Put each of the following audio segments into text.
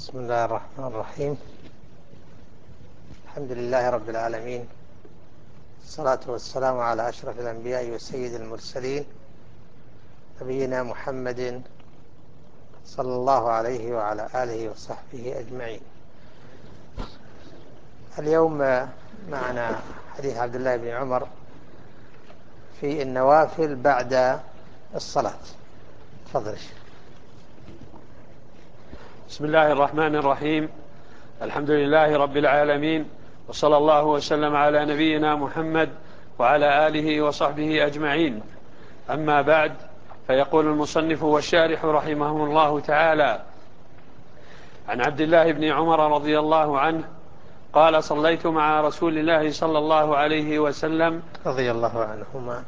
بسم الله الرحمن الرحيم. الحمد لله رب العالمين، الصلاة والسلام على أشرف الأنبياء وسيد المرسلين نبينا محمد صلى الله عليه وعلى آله وصحبه أجمعين. اليوم معنا حديث عبد الله بن عمر في النوافل بعد الصلاة. تفضل. بسم الله الرحمن الرحيم. الحمد لله رب العالمين، وصلى الله وسلم على نبينا محمد وعلى آله وصحبه أجمعين. أما بعد، فيقول المصنف والشارح رحمه الله تعالى: عن عبد الله بن عمر رضي الله عنه قال: صليت مع رسول الله صلى الله عليه وسلم رضي الله عنهما.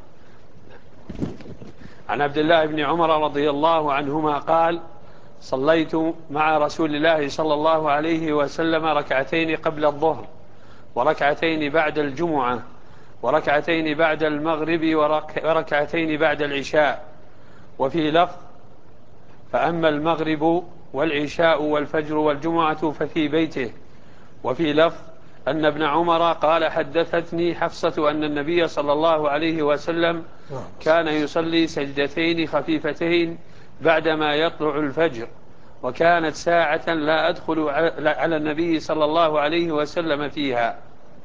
عن عبد الله بن عمر رضي الله عنهما قال: صليت مع رسول الله صلى الله عليه وسلم ركعتين قبل الظهر، وركعتين بعد الجمعة، وركعتين بعد المغرب، وركعتين بعد العشاء. وفي لفظ: فأما المغرب والعشاء والفجر والجمعة ففي بيته. وفي لفظ أن ابن عمر قال: حدثتني حفصة أن النبي صلى الله عليه وسلم كان يصلي سجدتين خفيفتين بعدما يطلع الفجر، وكانت ساعة لا أدخل على النبي صلى الله عليه وسلم فيها.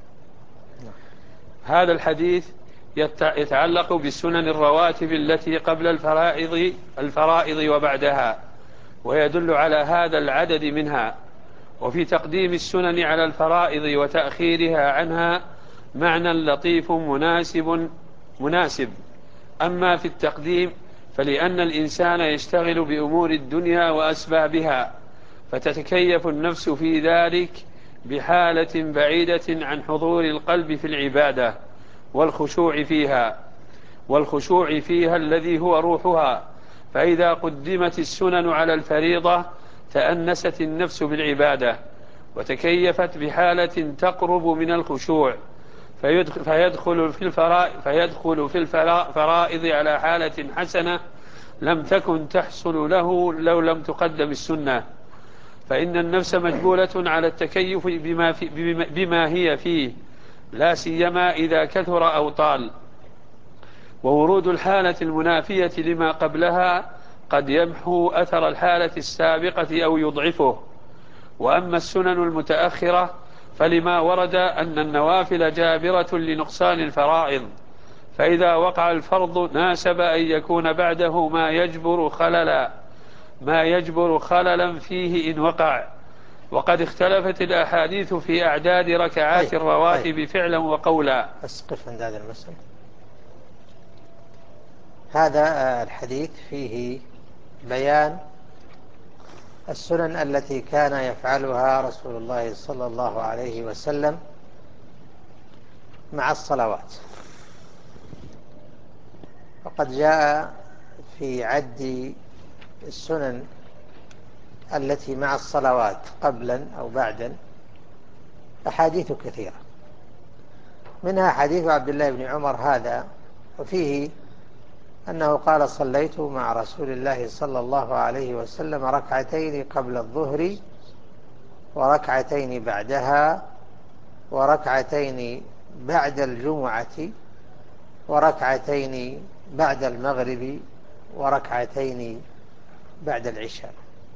هذا الحديث يتعلق بالسنن الرواتب التي قبل الفرائض وبعدها، ويدل على هذا العدد منها. وفي تقديم السنن على الفرائض وتأخيرها عنها معنى لطيف مناسب. أما في التقديم فلأن الإنسان يشتغل بأمور الدنيا وأسبابها، فتتكيف النفس في ذلك بحالة بعيدة عن حضور القلب في العبادة والخشوع فيها الذي هو روحها. فإذا قدمت السنن على الفريضة تأنست النفس بالعبادة، وتكيفت بحالة تقرب من الخشوع، فيدخل في الفرائض على حالة حسنة لم تكن تحصل له لو لم تقدم السنة. فإن النفس مجبولة على التكيف بما هي فيه، لا سيما إذا كثر أو طال. وورود الحالة المنافية لما قبلها قد يمحو أثر الحالة السابقة أو يضعفه. وأما السنن المتأخرة فلما ورد أن النوافل جابرة لنقصان الفرائض، فإذا وقع الفرض ناسب أن يكون بعده ما يجبر خللا فيه إن وقع. وقد اختلفت الأحاديث في أعداد ركعات الرواتب فعلا وقولا. أسقف عند هذا المسألة. هذا الحديث فيه بيان السنن التي كان يفعلها رسول الله صلى الله عليه وسلم مع الصلوات. وقد جاء في عد السنن التي مع الصلوات قبلا أو بعدا أحاديث كثيرة، منها حديث عبد الله بن عمر هذا، وفيه أنه قال: صليت مع رسول الله صلى الله عليه وسلم ركعتين قبل الظهر، وركعتين بعدها، وركعتين بعد الجمعة، وركعتين بعد المغرب، وركعتين بعد العشاء.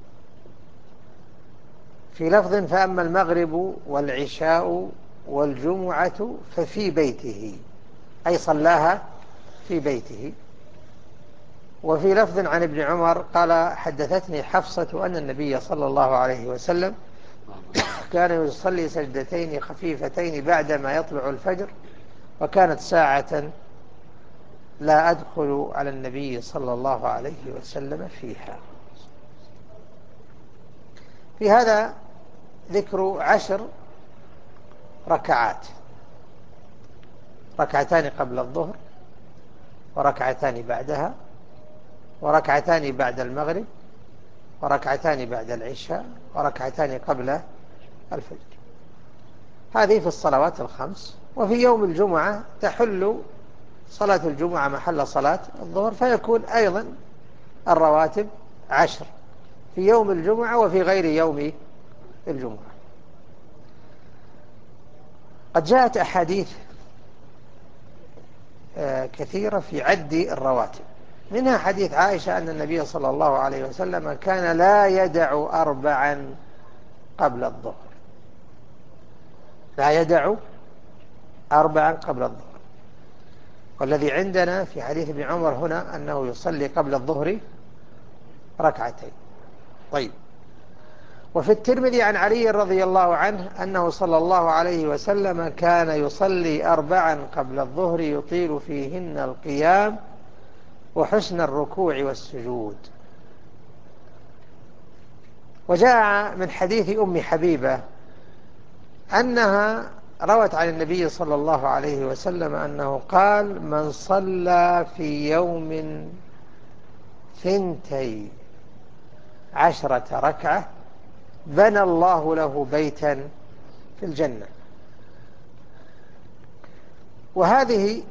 في لفظ: فأما المغرب والعشاء والجمعة ففي بيته، أي صلاها في بيته. وفي لفظ عن ابن عمر قال: حدثتني حفصة أن النبي صلى الله عليه وسلم كان يصلي سجدتين خفيفتين بعدما يطلع الفجر، وكانت ساعة لا أدخل على النبي صلى الله عليه وسلم فيها. في هذا ذكر 10 ركعات: ركعتان قبل الظهر، وركعتان بعدها، وركعتان بعد المغرب، وركعتان بعد العشاء، وركعتان قبل الفجر. هذه في الصلوات الخمس. وفي يوم الجمعة تحل صلاة الجمعة محل صلاة الظهر، فيكون أيضا الرواتب 10 في يوم الجمعة وفي غير يوم الجمعة. قد جاءت أحاديث كثيرة في عد الرواتب، منها حديث عائشة أن النبي صلى الله عليه وسلم كان لا يدع 4 قبل الظهر، لا يدع 4 قبل الظهر. والذي عندنا في حديث ابن عمر هنا أنه يصلي قبل الظهر 2. طيب. وفي الترمذي عن علي رضي الله عنه أنه صلى الله عليه وسلم كان يصلي 4 قبل الظهر يطيل فيهن القيام وحسن الركوع والسجود. وجاء من حديث أم حبيبة أنها روت عن النبي صلى الله عليه وسلم أنه قال: من صلى في يوم 12 ركعة بنى الله له بيتا في الجنة. وهذه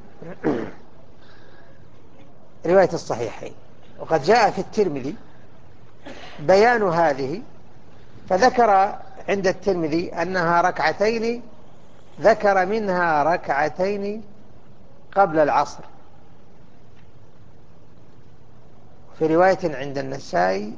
رواية الصحيحين. وقد جاء في الترمذي بيان هذه، فذكر عند الترمذي أنها 2، ذكر منها 2 قبل العصر. في رواية عند النسائي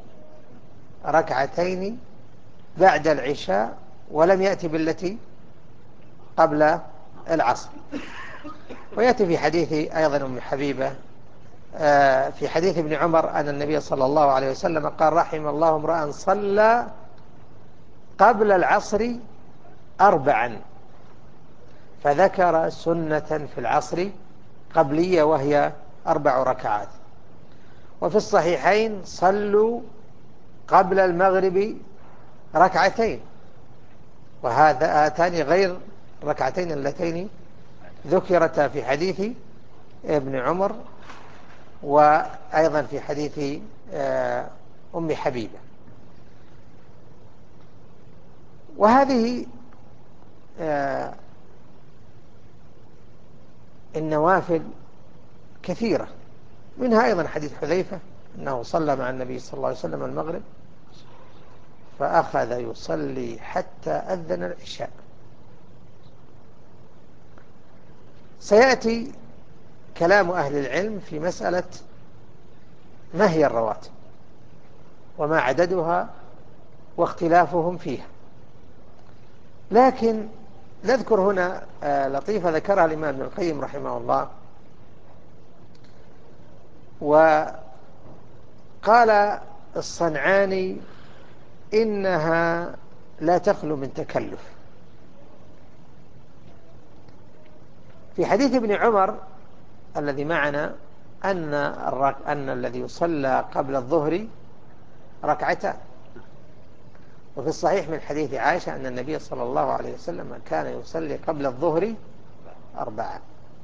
2 بعد العشاء، ولم يأتي بالتي قبل العصر. ويأتي في حديث أيضا أم حبيبة في حديث ابن عمر أن النبي صلى الله عليه وسلم قال: رحم الله امرأ صلى قبل العصر 4، فذكر سنة في العصر قبلية وهي 4 ركعات. وفي الصحيحين: صلوا قبل المغرب 2، وهذا آتان غير 2 اللتين ذكرتا في حديث ابن عمر وأيضا في حديث أم حبيبة. وهذه النوافل كثيرة، منها أيضا حديث حذيفة أنه صلى مع النبي صلى الله عليه وسلم المغرب فأخذ يصلي حتى أذن العشاء. سيأتي كلام أهل العلم في مسألة ما هي الرواتب وما عددها واختلافهم فيها، لكن نذكر هنا لطيفة ذكرها الإمام ابن القيم رحمه الله. وقال الصنعاني: إنها لا تخلو من تكلف. في حديث ابن عمر الذي معنا أن الذي يصلى قبل الظهر 2، وفي الصحيح من حديث عائشة أن النبي صلى الله عليه وسلم كان يصلي قبل الظهر 4.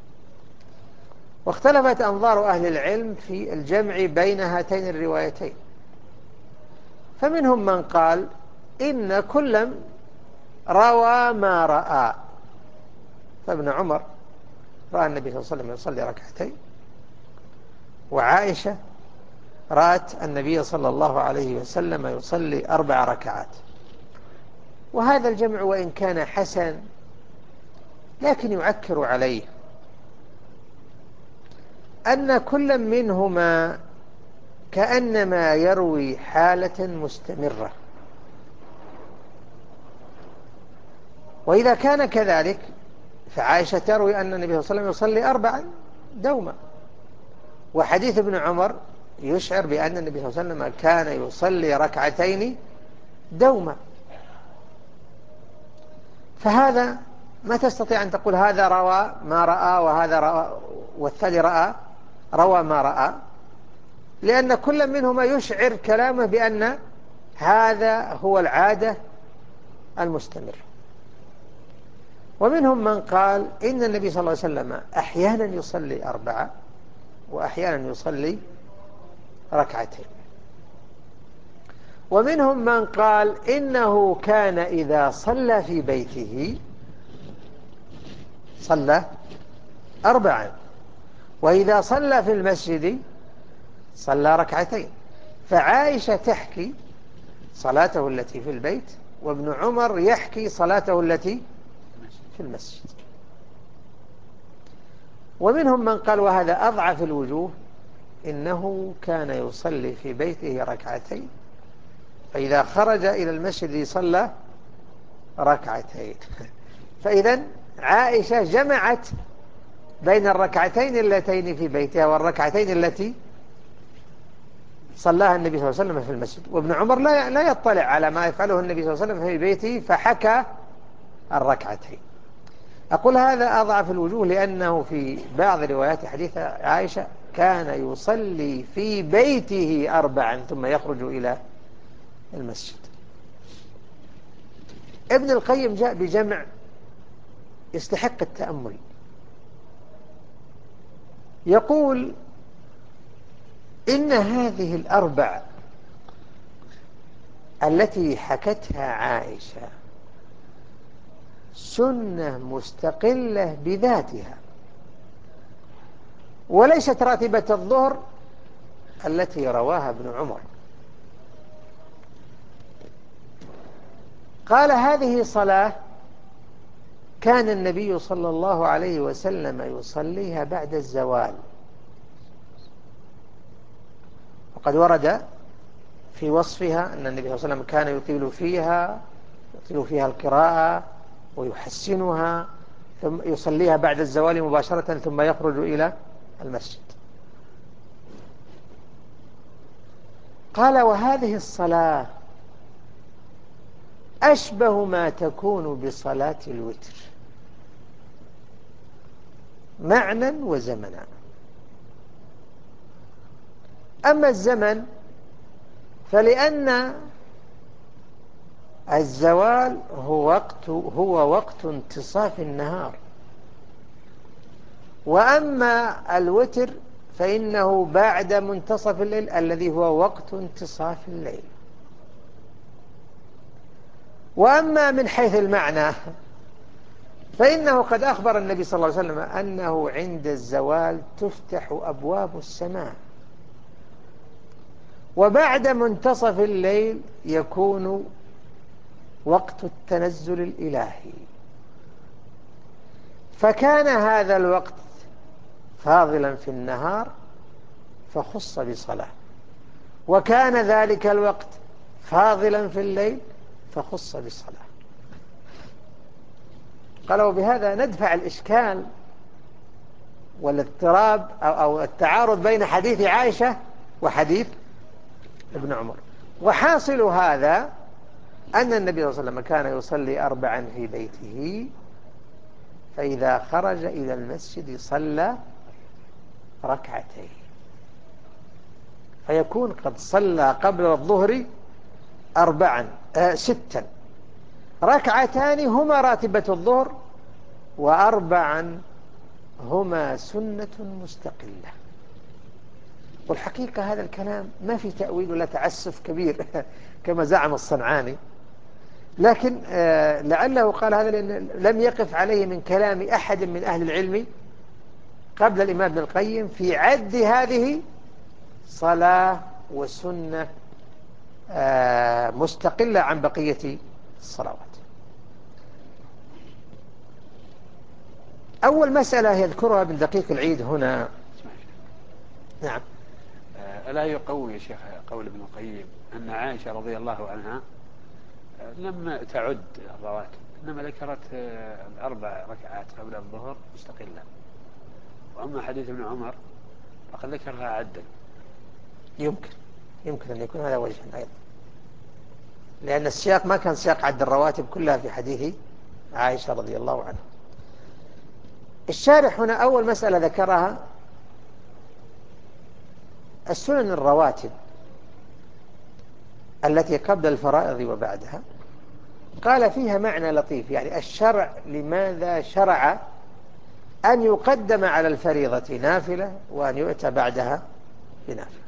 واختلفت أنظار أهل العلم في الجمع بين هاتين الروايتين، فمنهم من قال إن كل روى ما رأى. فابن عمر رأى النبي صلى الله عليه وسلم يصلي 2، وعائشة رأت النبي صلى الله عليه وسلم يصلي 4 ركعات. وهذا الجمع وإن كان حسن لكن يعكر عليه أن كل منهما كأنما يروي حالة مستمرة. وإذا كان كذلك فعائشة تروي أن النبي صلى الله عليه وسلم يصلي 4 دوما، وحديث ابن عمر يشعر بأن النبي صلى الله عليه وسلم كان يصلي 2 دوما. فهذا ما تستطيع أن تقول هذا روى ما رأى وهذا روى والثاني روى ما رأى، لأن كل منهما يشعر كلامه بأن هذا هو العادة المستمر. ومنهم من قال إن النبي صلى الله عليه وسلم أحيانا يصلي 4 وأحيانا يصلي 2. ومنهم من قال إنه كان إذا صلى في بيته صلى 4، وإذا صلى في المسجد صلى 2. فعائشة تحكي صلاته التي في البيت وابن عمر يحكي صلاته التي في المسجد. ومنهم من قال وهذا أضعف الوجوه إنه كان يصلي في بيته ركعتين، فإذا خرج إلى المسجد صلى ركعتين. فإذا عائشة جمعت بين الركعتين اللتين في بيتها والركعتين التي صلاها النبي صلى الله عليه وسلم في المسجد. وابن عمر لا يطلع على ما يفعله النبي صلى الله عليه وسلم في بيته فحكى الركعتين. أقول هذا أضعف الوجوه لأنه في بعض روايات حديث عائشة كان يصلي في بيته 4 ثم يخرج إلى المسجد. ابن القيم جاء بجمع يستحق التأمل. يقول إن هذه 4 التي حكتها عائشة سنة مستقلة بذاتها، وليست راتبة الظهر التي رواها ابن عمر. قال هذه صلاة كان النبي صلى الله عليه وسلم يصليها بعد الزوال، وقد ورد في وصفها أن النبي صلى الله عليه وسلم كان يطيل فيها القراءة ويحسنها، ثم يصليها بعد الزوال مباشرة ثم يخرج إلى المسجد. قال وهذه الصلاة أشبه ما تكون بصلاة الوتر معنى وزمنا. أما الزمن فلأن الزوال هو وقت انتصاف النهار، وأما الوتر فإنه بعد منتصف الليل الذي هو وقت انتصاف الليل. وأما من حيث المعنى فإنه قد أخبر النبي صلى الله عليه وسلم أنه عند الزوال تفتح أبواب السماء، وبعد منتصف الليل يكون وقت التنزل الإلهي، فكان هذا الوقت فاضلا في النهار فخص بصلاة، وكان ذلك الوقت فاضلا في الليل فخص بصلاة. قالوا بهذا ندفع الإشكال والاضطراب أو التعارض بين حديث عائشة وحديث ابن عمر. وحاصل هذا أن النبي صلى الله عليه وسلم كان يصلي 4 في بيته، فإذا خرج إلى المسجد صلى ركعتين، فيكون قد صلى قبل الظهر 6 ركعتان هما راتبة الظهر، و4 هما سنة مستقلة. والحقيقة هذا الكلام ما في تأويل ولا تعسف كبير كما زعم الصنعاني، لكن لعله قال هذا لأن لم يقف عليه من كلام أحد من أهل العلم قبل الإمام ابن القيم في عد هذه صلاة وسنة مستقلة عن بقية الصلوات. أول مسألة يذكرها ابن دقيق العيد هنا. نعم. ألا يقوي يا شيخ قول ابن القيم أن عائشة رضي الله عنها لم تعد الرواتب، إنما ذكرت 4 ركعات قبل الظهر مستقلة، وأما حديث ابن عمر فقد ذكرها عدا. يمكن أن يكون هذا وجه أيضا، لأن السياق ما كان سياق عد الرواتب كلها في حديث عائشة رضي الله عنها. الشارح هنا أول مسألة ذكرها السنن الرواتب التي قبل الفرائض وبعدها. قال فيها معنى لطيف، يعني الشرع لماذا شرع أن يقدم على الفريضة نافلة وأن يؤتى بعدها بنافلة.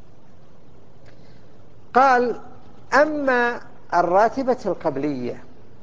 قال أما الراتبة القبلية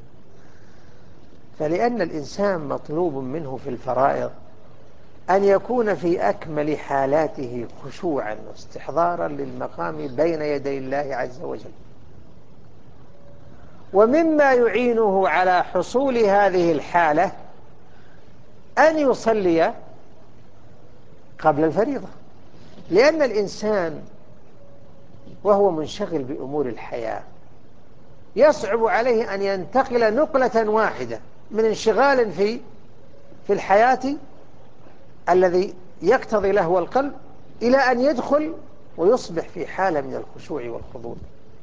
فلأن الإنسان مطلوب منه في الفرائض أن يكون في أكمل حالاته خشوعا واستحضارا للمقام بين يدي الله عز وجل، ومما يعينه على حصول هذه الحالة أن يصلي قبل الفريضة، لأن الإنسان وهو منشغل بأمور الحياة يصعب عليه أن ينتقل نقلة واحدة من انشغال في الحياة الذي يقتضي لهو القلب إلى أن يدخل ويصبح في حالة من الخشوع والخضوع.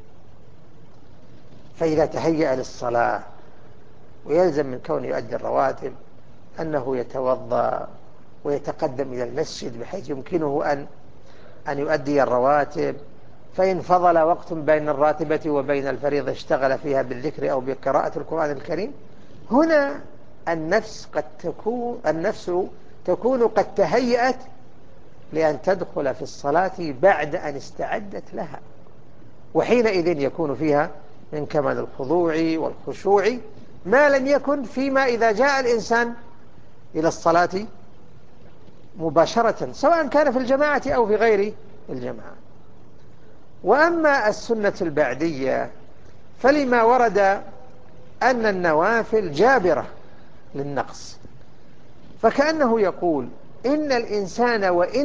فإذا تهيأ للصلاة ويلزم من كونه يؤدي الرواتب أنه يتوضأ ويتقدم إلى المسجد بحيث يمكنه أن يؤدي الرواتب، فإن فضل وقت بين الراتبة وبين الفريضة اشتغل فيها بالذكر أو بقراءة القرآن الكريم. هنا النفس تكون قد تهيأت لأن تدخل في الصلاة بعد أن استعدت لها، وحينئذ يكون فيها من كمال الخضوع والخشوع ما لم يكن فيما إذا جاء الإنسان إلى الصلاة مباشرة، سواء كان في الجماعة أو في غير الجماعة. وأما السنة البعدية فلما ورد أن النوافل جابرة للنقص، فكأنه يقول إن الإنسان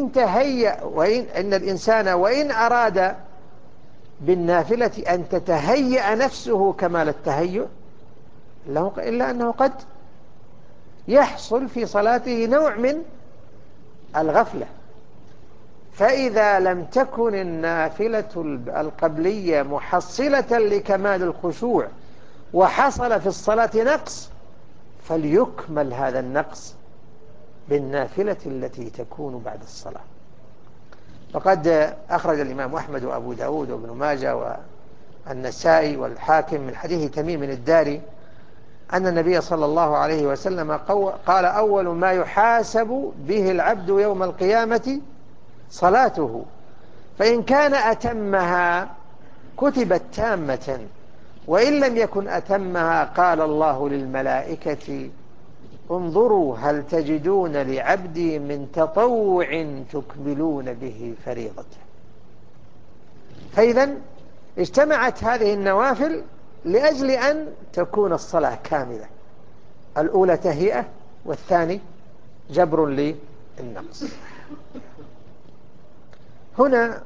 وإن أراد بالنافلة أن تتهيأ نفسه كمال التهيؤ إلا أنه قد يحصل في صلاته نوع من الغفلة. فإذا لم تكن النافلة القبلية محصلة لكمال الخشوع وحصل في الصلاة نقص، فليكمل هذا النقص بالنافلة التي تكون بعد الصلاة. فقد أخرج الإمام أحمد وأبو داود وابن ماجه والنسائي والحاكم من حديث تميم الداري أن النبي صلى الله عليه وسلم قال: أول ما يحاسب به العبد يوم القيامة صلاته، فإن كان أتمها كتبت تامة، وإن لم يكن أتمها قال الله للملائكة: انظروا هل تجدون لعبدي من تطوع تكملون به فريضته. فإذا اجتمعت هذه النوافل لأجل أن تكون الصلاة كاملة، الأولى تهيئة والثاني جبر للنقص. هنا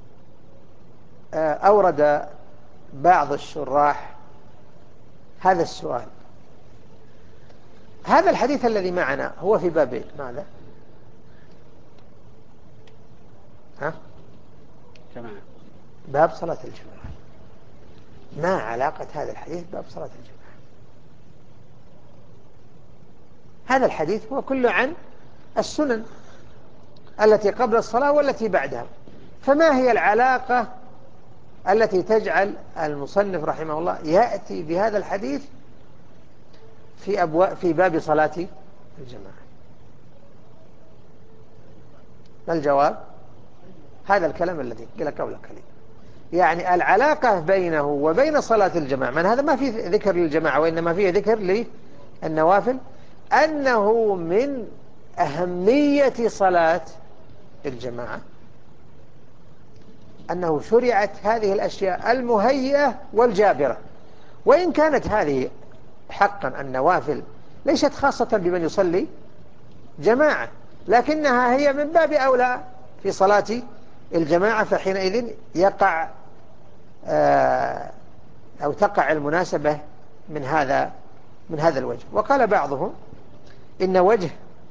أورد بعض الشراح هذا السؤال: هذا الحديث الذي معنا هو في باب ماذا؟ جماعة. باب صلاة الجماعة. ما علاقة هذا الحديث باب صلاة الجماعة؟ هذا الحديث هو كله عن السنن التي قبل الصلاة والتي بعدها، فما هي العلاقة التي تجعل المصنف رحمه الله يأتي بهذا الحديث في باب صلاة الجماعة؟ ما الجواب؟ هذا الكلام الذي قيل قبل قليل، يعني العلاقة بينه وبين صلاة الجماعة، من هذا ما فيه ذكر للجماعة وإنما فيه ذكر للنوافل، أنه من أهمية صلاة الجماعة أنه شرعت هذه الأشياء المهيئة والجابرة. وإن كانت هذه حقا النوافل ليست خاصة بمن يصلي جماعة، لكنها هي من باب أولى في صلاة الجماعة، فحينئذ يقع أو تقع المناسبة من هذا الوجه. وقال بعضهم إن وجه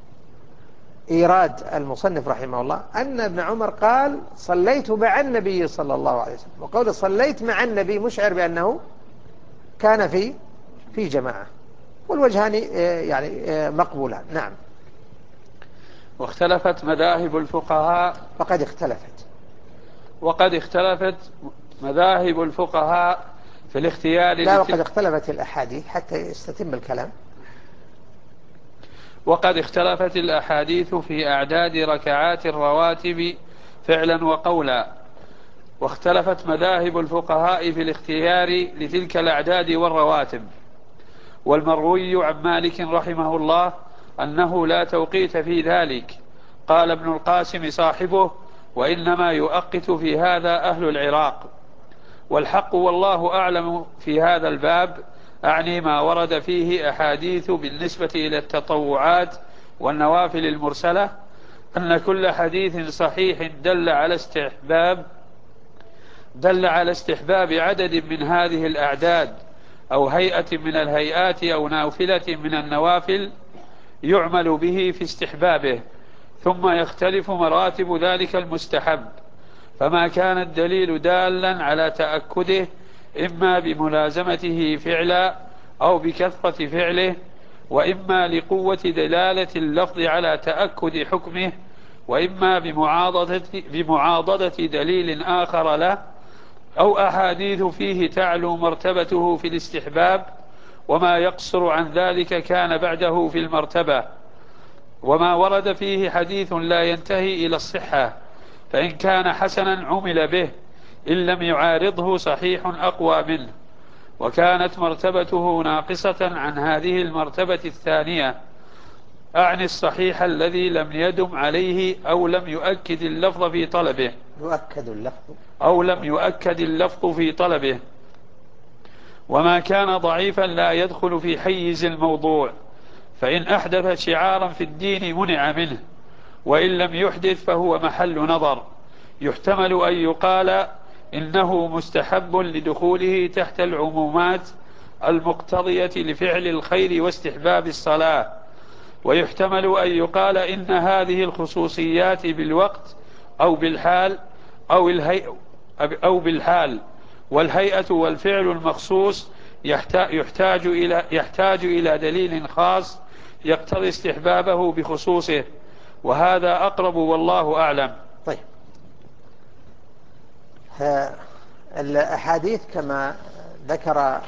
إيراد المصنف رحمه الله أن ابن عمر قال: صليت مع النبي صلى الله عليه وسلم، وقول صليت مع النبي مشعر بأنه كان في جماعة، والوجهان يعني مقبولان. نعم. واختلفت مذاهب الفقهاء. وقد اختلفت مذاهب الفقهاء في الاختيار. لا، وقد اختلفت الأحاديث حتى يستتم الكلام. وقد اختلفت الأحاديث في أعداد ركعات الرواتب فعلا وقولا، واختلفت مذاهب الفقهاء في الاختيار لتلك الأعداد والرواتب. والمروي عن مالك رحمه الله أنه لا توقيت في ذلك. قال ابن القاسم صاحبه: وإنما يؤقت في هذا أهل العراق. والحق والله أعلم في هذا الباب، أعني ما ورد فيه أحاديث بالنسبة إلى التطوعات والنوافل المرسلة، أن كل حديث صحيح دل على استحباب عدد من هذه الأعداد أو هيئة من الهيئات أو نافلة من النوافل يعمل به في استحبابه، ثم يختلف مراتب ذلك المستحب، فما كان الدليل دالا على تأكده إما بملازمته فعلا أو بكثرة فعله، وإما لقوة دلالة اللفظ على تأكد حكمه، وإما بمعاضدة دليل آخر له، أو أحاديث فيه تعلو مرتبته في الاستحباب، وما يقصر عن ذلك كان بعده في المرتبة، وما ورد فيه حديث لا ينتهي إلى الصحة، فإن كان حسنا عمل به، إن لم يعارضه صحيح أقوى منه، وكانت مرتبته ناقصة عن هذه المرتبة الثانية، أعني الصحيح الذي لم يدم عليه أو لم يؤكد اللفظ في طلبه في طلبه. وما كان ضعيفا لا يدخل في حيز الموضوع، فإن أحدث شعارا في الدين منع منه، وإن لم يحدث فهو محل نظر، يحتمل أن يقال إنه مستحب لدخوله تحت العمومات المقتضية لفعل الخير واستحباب الصلاة، ويحتمل أن يقال إن هذه الخصوصيات بالوقت أو بالحال والهيئة والفعل المخصوص يحتاج إلى دليل خاص يقتضي استحبابه بخصوصه، وهذا أقرب والله أعلم. طيب، الأحاديث كما ذكر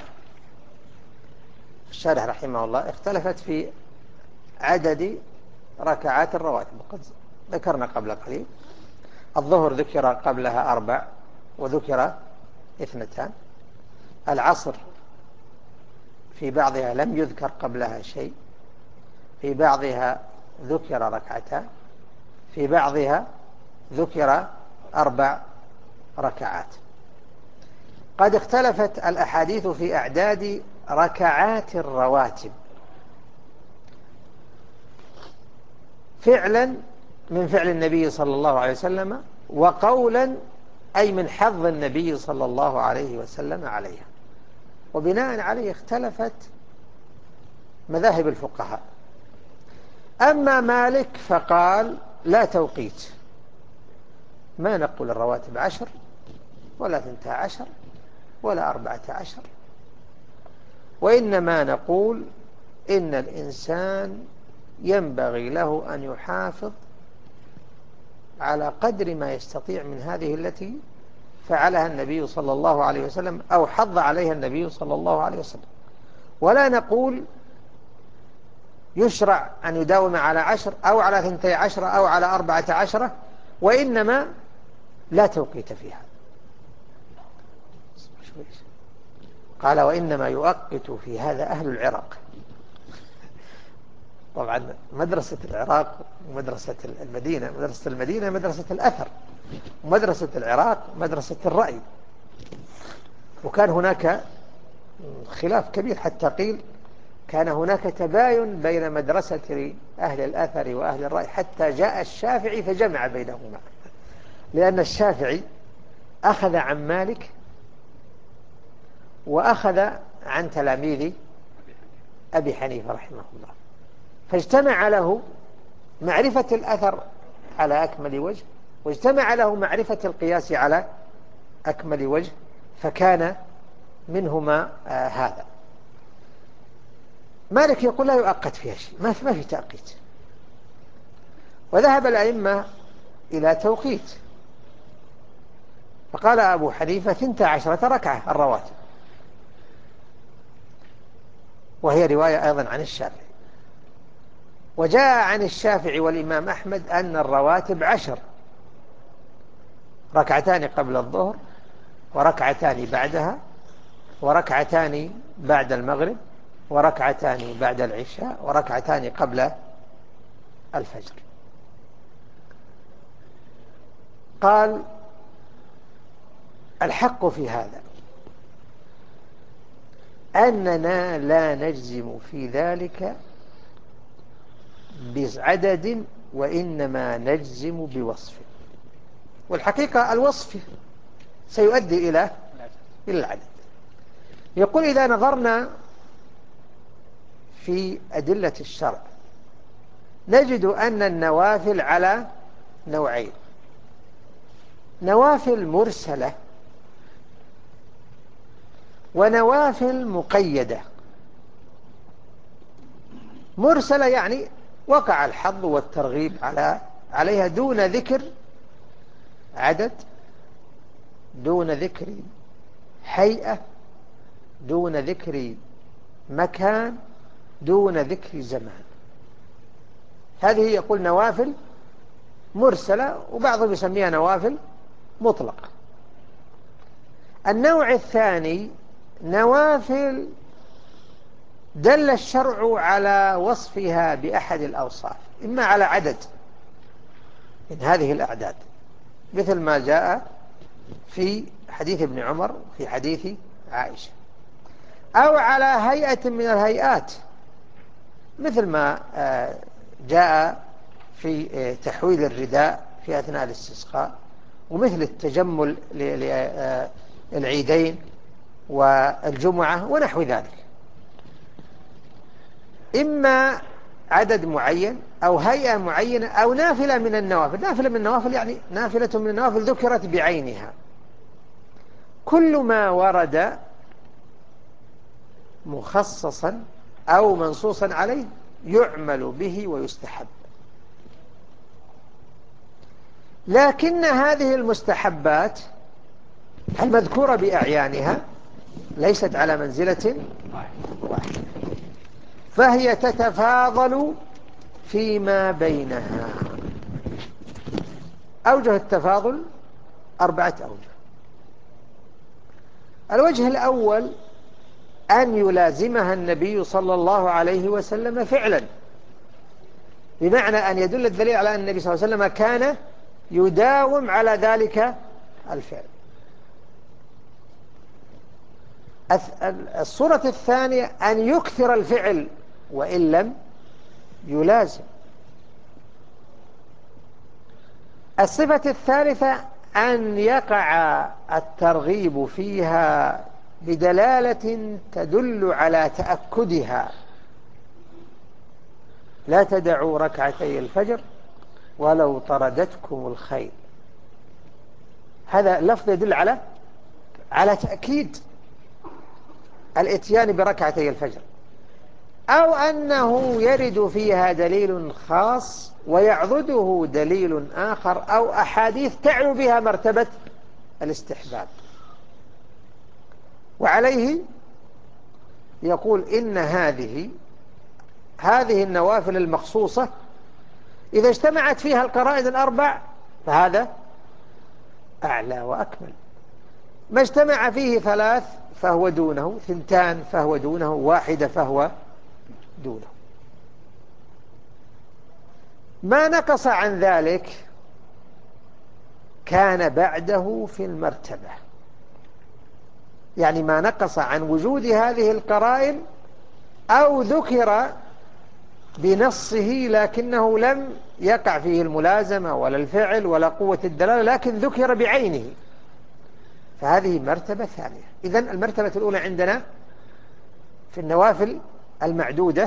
الشارح رحمه الله اختلفت في عدد ركعات الرواتب، وقد ذكرنا قبل قليل الظهر ذكر قبلها 4 وذكر 2، العصر في بعضها لم يذكر قبلها شيء، في بعضها ذكر 2، في بعضها ذكر 4 ركعات. قد اختلفت الأحاديث في أعداد ركعات الرواتب فعلا من فعل النبي صلى الله عليه وسلم، وقولا أي من حظ النبي صلى الله عليه وسلم عليها، وبناء عليه اختلفت مذاهب الفقهاء. أما مالك فقال لا توقيت، ما نقول الرواتب 10 ولا 12 ولا 14، وإنما نقول إن الإنسان ينبغي له أن يحافظ على قدر ما يستطيع من هذه التي فعلها النبي صلى الله عليه وسلم أو حض عليها النبي صلى الله عليه وسلم، ولا نقول يشرع أن يداوم على 10 أو على 12 أو على 14، وإنما لا توقيت فيها. قال وإنما يؤقت في هذا أهل العراق. طبعا مدرسة العراق ومدرسة المدينة، مدرسة المدينة مدرسة الأثر، ومدرسة العراق مدرسة الرأي، وكان هناك خلاف كبير حتى قيل كان هناك تباين بين مدرسة أهل الأثر وأهل الرأي، حتى جاء الشافعي فجمع بينهما، لأن الشافعي أخذ عن مالك وأخذ عن تلاميذ أبي حنيفة رحمه الله، فاجتمع له معرفة الأثر على أكمل وجه، واجتمع له معرفة القياس على أكمل وجه، فكان منهما هذا. مالك يقول لا يؤقت فيها شيء، ما في تأقيت، وذهب الأئمة إلى توقيت، فقال أبو حنيفة 12 ركعة الرواتب، وهي رواية أيضا عن الشافعي. وجاء عن الشافعي والإمام أحمد أن الرواتب 10، 2 قبل الظهر، 2 بعدها، 2 بعد المغرب، 2 بعد العشاء، 2 قبل الفجر. قال الحق في هذا أننا لا نجزم في ذلك بعدد، وإنما نجزم بوصف. والحقيقة الوصف سيؤدي إلى العدد. يقول: إذا نظرنا في أدلة الشرع نجد أن النوافل على نوعين: نوافل مرسلة ونوافل مقيدة. مرسلة يعني وقع الحظ والترغيب عليها دون ذكر عدد، دون ذكر هيئة، دون ذكر مكان، دون ذكر زمان. هذه يقول نوافل مرسلة، وبعضهم يسميها نوافل مطلقة. النوع الثاني نوافل دل الشرع على وصفها بأحد الأوصاف، إما على عدد من هذه الأعداد مثل ما جاء في حديث ابن عمر وفي حديث عائشة، أو على هيئة من الهيئات مثل ما جاء في تحويل الرداء في أثناء الاستسقاء، ومثل التجمل للعيدين والجمعة ونحو ذلك. إما عدد معين أو هيئة معينة أو نافلة من النوافل. نافلة من النوافل يعني نافلة من النوافل ذكرت بعينها. كل ما ورد مخصصا أو منصوصا عليه يعمل به ويستحب. لكن هذه المستحبات المذكورة بأعيانها ليست على منزلة واحدة، فهي تتفاضل فيما بينها. أوجه التفاضل 4 أوجه. الوجه الأول أن يلازمها النبي صلى الله عليه وسلم فعلا، بمعنى أن يدل الدليل على أن النبي صلى الله عليه وسلم كان يداوم على ذلك الفعل. الصورة الثانية أن يكثر الفعل وإن لم يلازم. الصفة الثالثة أن يقع الترغيب فيها بدلالة تدل على تأكدها: لا تدعوا ركعتي الفجر ولو طردتكم الخيل. هذا لفظ يدل على تأكيد الاتيان بركعتي الفجر، أو أنه يرد فيها دليل خاص ويعضده دليل آخر، أو أحاديث تعلو بها مرتبة الاستحباب. وعليه يقول إن هذه النوافل المخصوصة إذا اجتمعت فيها القرائن ال4 فهذا أعلى وأكمل. ما اجتمع فيه 3 فهو دونه، 2 فهو دونه، 1 فهو دونه. ما نقص عن ذلك كان بعده في المرتبة، يعني ما نقص عن وجود هذه القرائن أو ذكر بنصه لكنه لم يقع فيه الملازمة ولا الفعل ولا قوة الدلالة، لكن ذكر بعينه، فهذه مرتبة ثانية. إذن المرتبة الأولى عندنا في النوافل المعدودة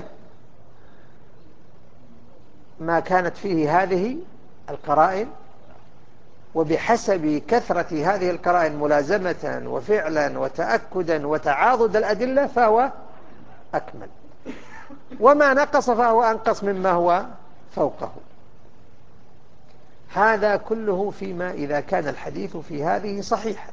ما كانت فيه هذه القرائن، وبحسب كثرة هذه القرائن ملازمة وفعلا وتأكدا وتعاضد الأدلة فهو أكمل، وما نقص فهو أنقص مما هو فوقه. هذا كله فيما إذا كان الحديث في هذه صحيحا.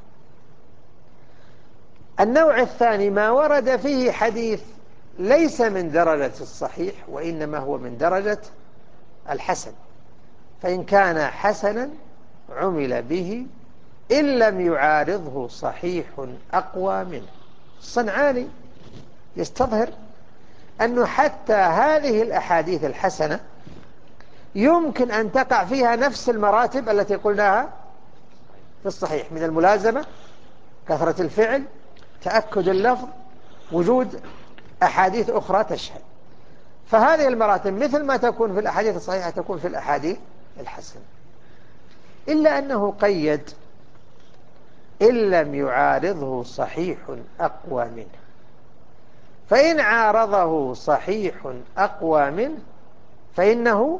النوع الثاني ما ورد فيه حديث ليس من درجة الصحيح وإنما هو من درجة الحسن، فإن كان حسنا عمل به إن لم يعارضه صحيح أقوى منه. الصنعاني يستظهر أنه حتى هذه الأحاديث الحسنة يمكن أن تقع فيها نفس المراتب التي قلناها في الصحيح من الملازمة، كثرة الفعل، تأكد اللفظ، وجود أحاديث أخرى تشهد. فهذه المراتب مثل ما تكون في الأحاديث الصحيحة تكون في الأحاديث الحسنة، إلا أنه قيد إن لم يعارضه صحيح أقوى منه. فإن عارضه صحيح أقوى منه فإنه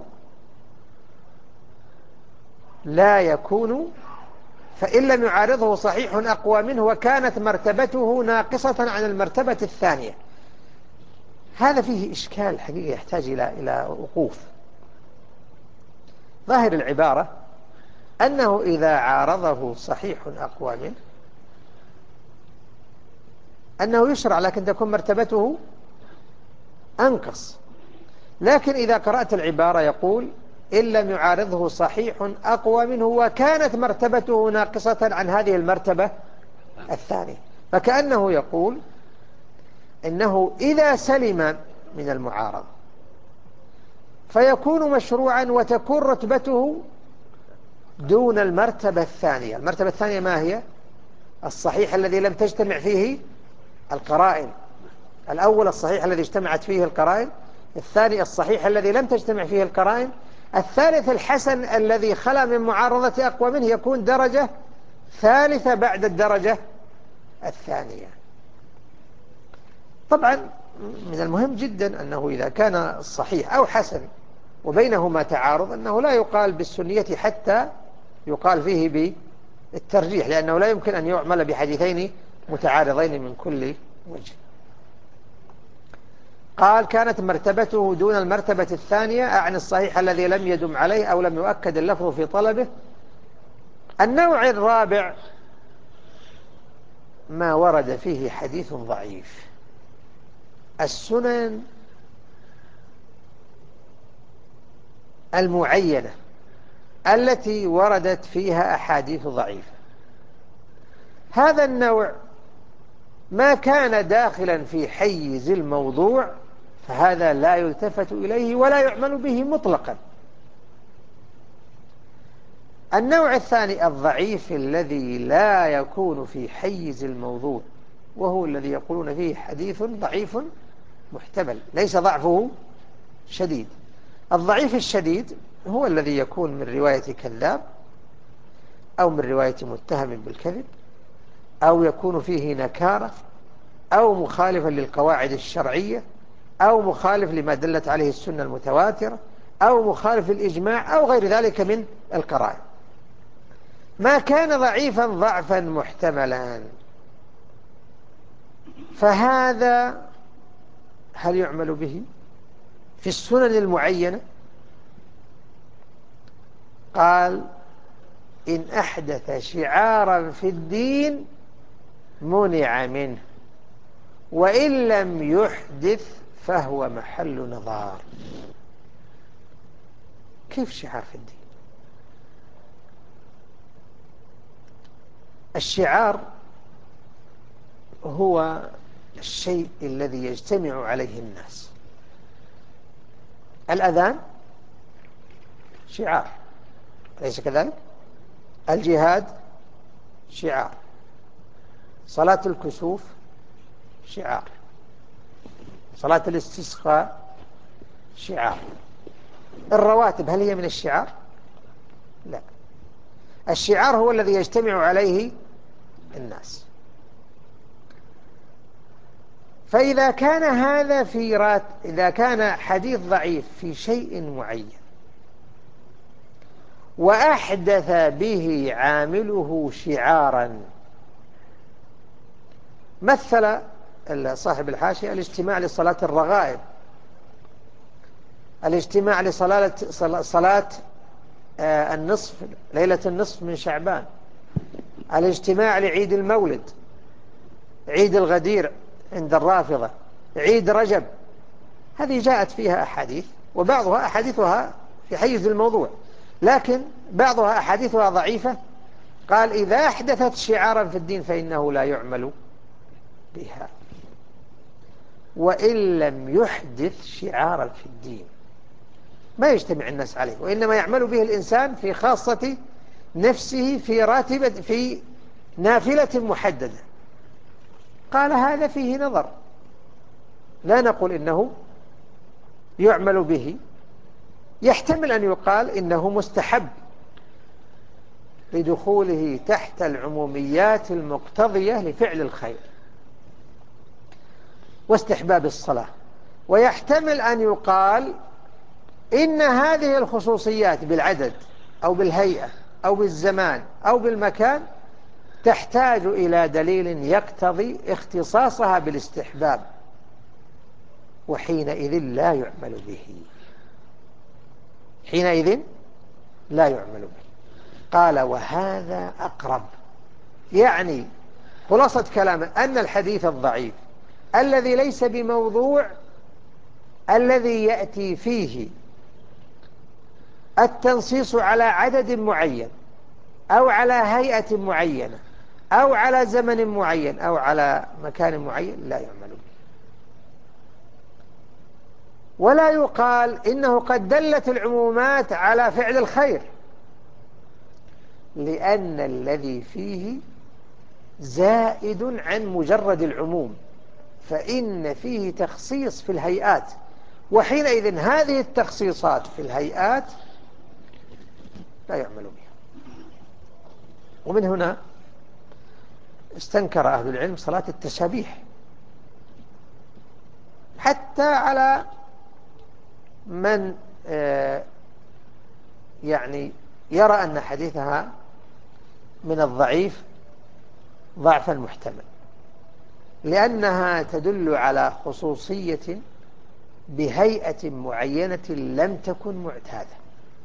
لا يكون، فإن لم يعارضه صحيح أقوى منه وكانت مرتبته ناقصة عن المرتبة الثانية. هذا فيه إشكال حقيقي يحتاج إلى وقوف. ظاهر العبارة أنه إذا عارضه صحيح أقوى منه أنه يشرع، لكن تكون مرتبته أنقص. لكن إذا قرأت العبارة يقول إن لم يعارضه صحيح أقوى منه وكانت مرتبته ناقصة عن هذه المرتبة الثانية، فكأنه يقول إنه إذا سلم من المعارضة فيكون مشروعا وتكون رتبته دون المرتبة الثانية. المرتبة الثانية ما هي؟ الصحيح الذي لم تجتمع فيه القرائن. الأول الصحيح الذي اجتمعت فيه القرائن، الثاني الصحيح الذي لم تجتمع فيه القرائن، الثالث الحسن الذي خلا من معارضة أقوى منه، يكون درجة ثالثة بعد الدرجة الثانية. طبعا من المهم جدا أنه إذا كان صحيح أو حسن وبينهما تعارض أنه لا يقال بالسنية حتى يقال فيه بالترجيح، لأنه لا يمكن أن يعمل بحديثين متعارضين من كل وجه. قال كانت مرتبته دون المرتبة الثانية، أعني الصحيح الذي لم يدم عليه أو لم يؤكد اللفظ في طلبه. النوع الرابع ما ورد فيه حديث ضعيف. السنن المعينة التي وردت فيها أحاديث ضعيفة، هذا النوع ما كان داخلا في حيز الموضوع فهذا لا يلتفت إليه ولا يعمل به مطلقا. النوع الثاني الضعيف الذي لا يكون في حيز الموضوع، وهو الذي يقولون فيه حديث ضعيف محتمل، ليس ضعفه شديد. الضعيف الشديد هو الذي يكون من رواية كذاب أو من رواية متهم بالكذب، أو يكون فيه نكارة، أو مخالفا للقواعد الشرعية، أو مخالف لما دلت عليه السنة المتواترة، أو مخالف للإجماع، أو غير ذلك من القرائن. ما كان ضعيفا ضعفا محتملا فهذا هل يعمل به في السنن المعينة؟ قال إن أحدث شعارا في الدين منع منه، وإن لم يحدث فهو محل نظار. كيف شعار في الدين؟ الشعار هو الشيء الذي يجتمع عليه الناس. الأذان شعار، أليس كذلك؟ الجهاد شعار، صلاة الكسوف شعار، صلاة الاستسقاء شعار. الرواتب هل هي من الشعار؟ لا. الشعار هو الذي يجتمع عليه الناس. فإذا كان هذا إذا كان حديث ضعيف في شيء معين وأحدث به عامله شعارا، مثل صاحب الحاشية الاجتماع لصلاة الرغائب، الاجتماع صلاة النصف، ليلة النصف من شعبان، الاجتماع لعيد المولد، عيد الغدير عند الرافضة، عيد رجب. هذه جاءت فيها أحاديث، وبعضها أحاديثها في حيز الموضوع، لكن بعضها أحاديثها ضعيفة. قال إذا أحدثت شعارا في الدين فإنه لا يعمل بها، وإن لم يحدث شعارا في الدين ما يجتمع الناس عليه، وإنما يعمل به الإنسان في خاصة نفسه في نافلة محددة. قال هذا فيه نظر، لا نقول إنه يعمل به. يحتمل أن يقال إنه مستحب لدخوله تحت العموميات المقتضية لفعل الخير واستحباب الصلاة. ويحتمل أن يقال إن هذه الخصوصيات بالعدد أو بالهيئة أو بالزمان أو بالمكان تحتاج إلى دليل يقتضي اختصاصها بالاستحباب، وحينئذ لا يعمل به. حينئذ لا يعمل به. قال وهذا أقرب، يعني خلاصة كلامه أن الحديث الضعيف الذي ليس بموضوع، الذي يأتي فيه التنصيص على عدد معين أو على هيئة معينة أو على زمن معين أو على مكان معين، لا يعمل به. ولا يقال إنه قد دلت العمومات على فعل الخير، لأن الذي فيه زائد عن مجرد العموم، فإن فيه تخصيص في الهيئات، وحينئذ هذه التخصيصات في الهيئات لا يعمل بها. ومن هنا استنكر أهل العلم صلاة التسابيح، حتى على من يعني يرى أن حديثها من الضعيف ضعفا محتمل، لأنها تدل على خصوصية بهيئة معينة لم تكن معتادة.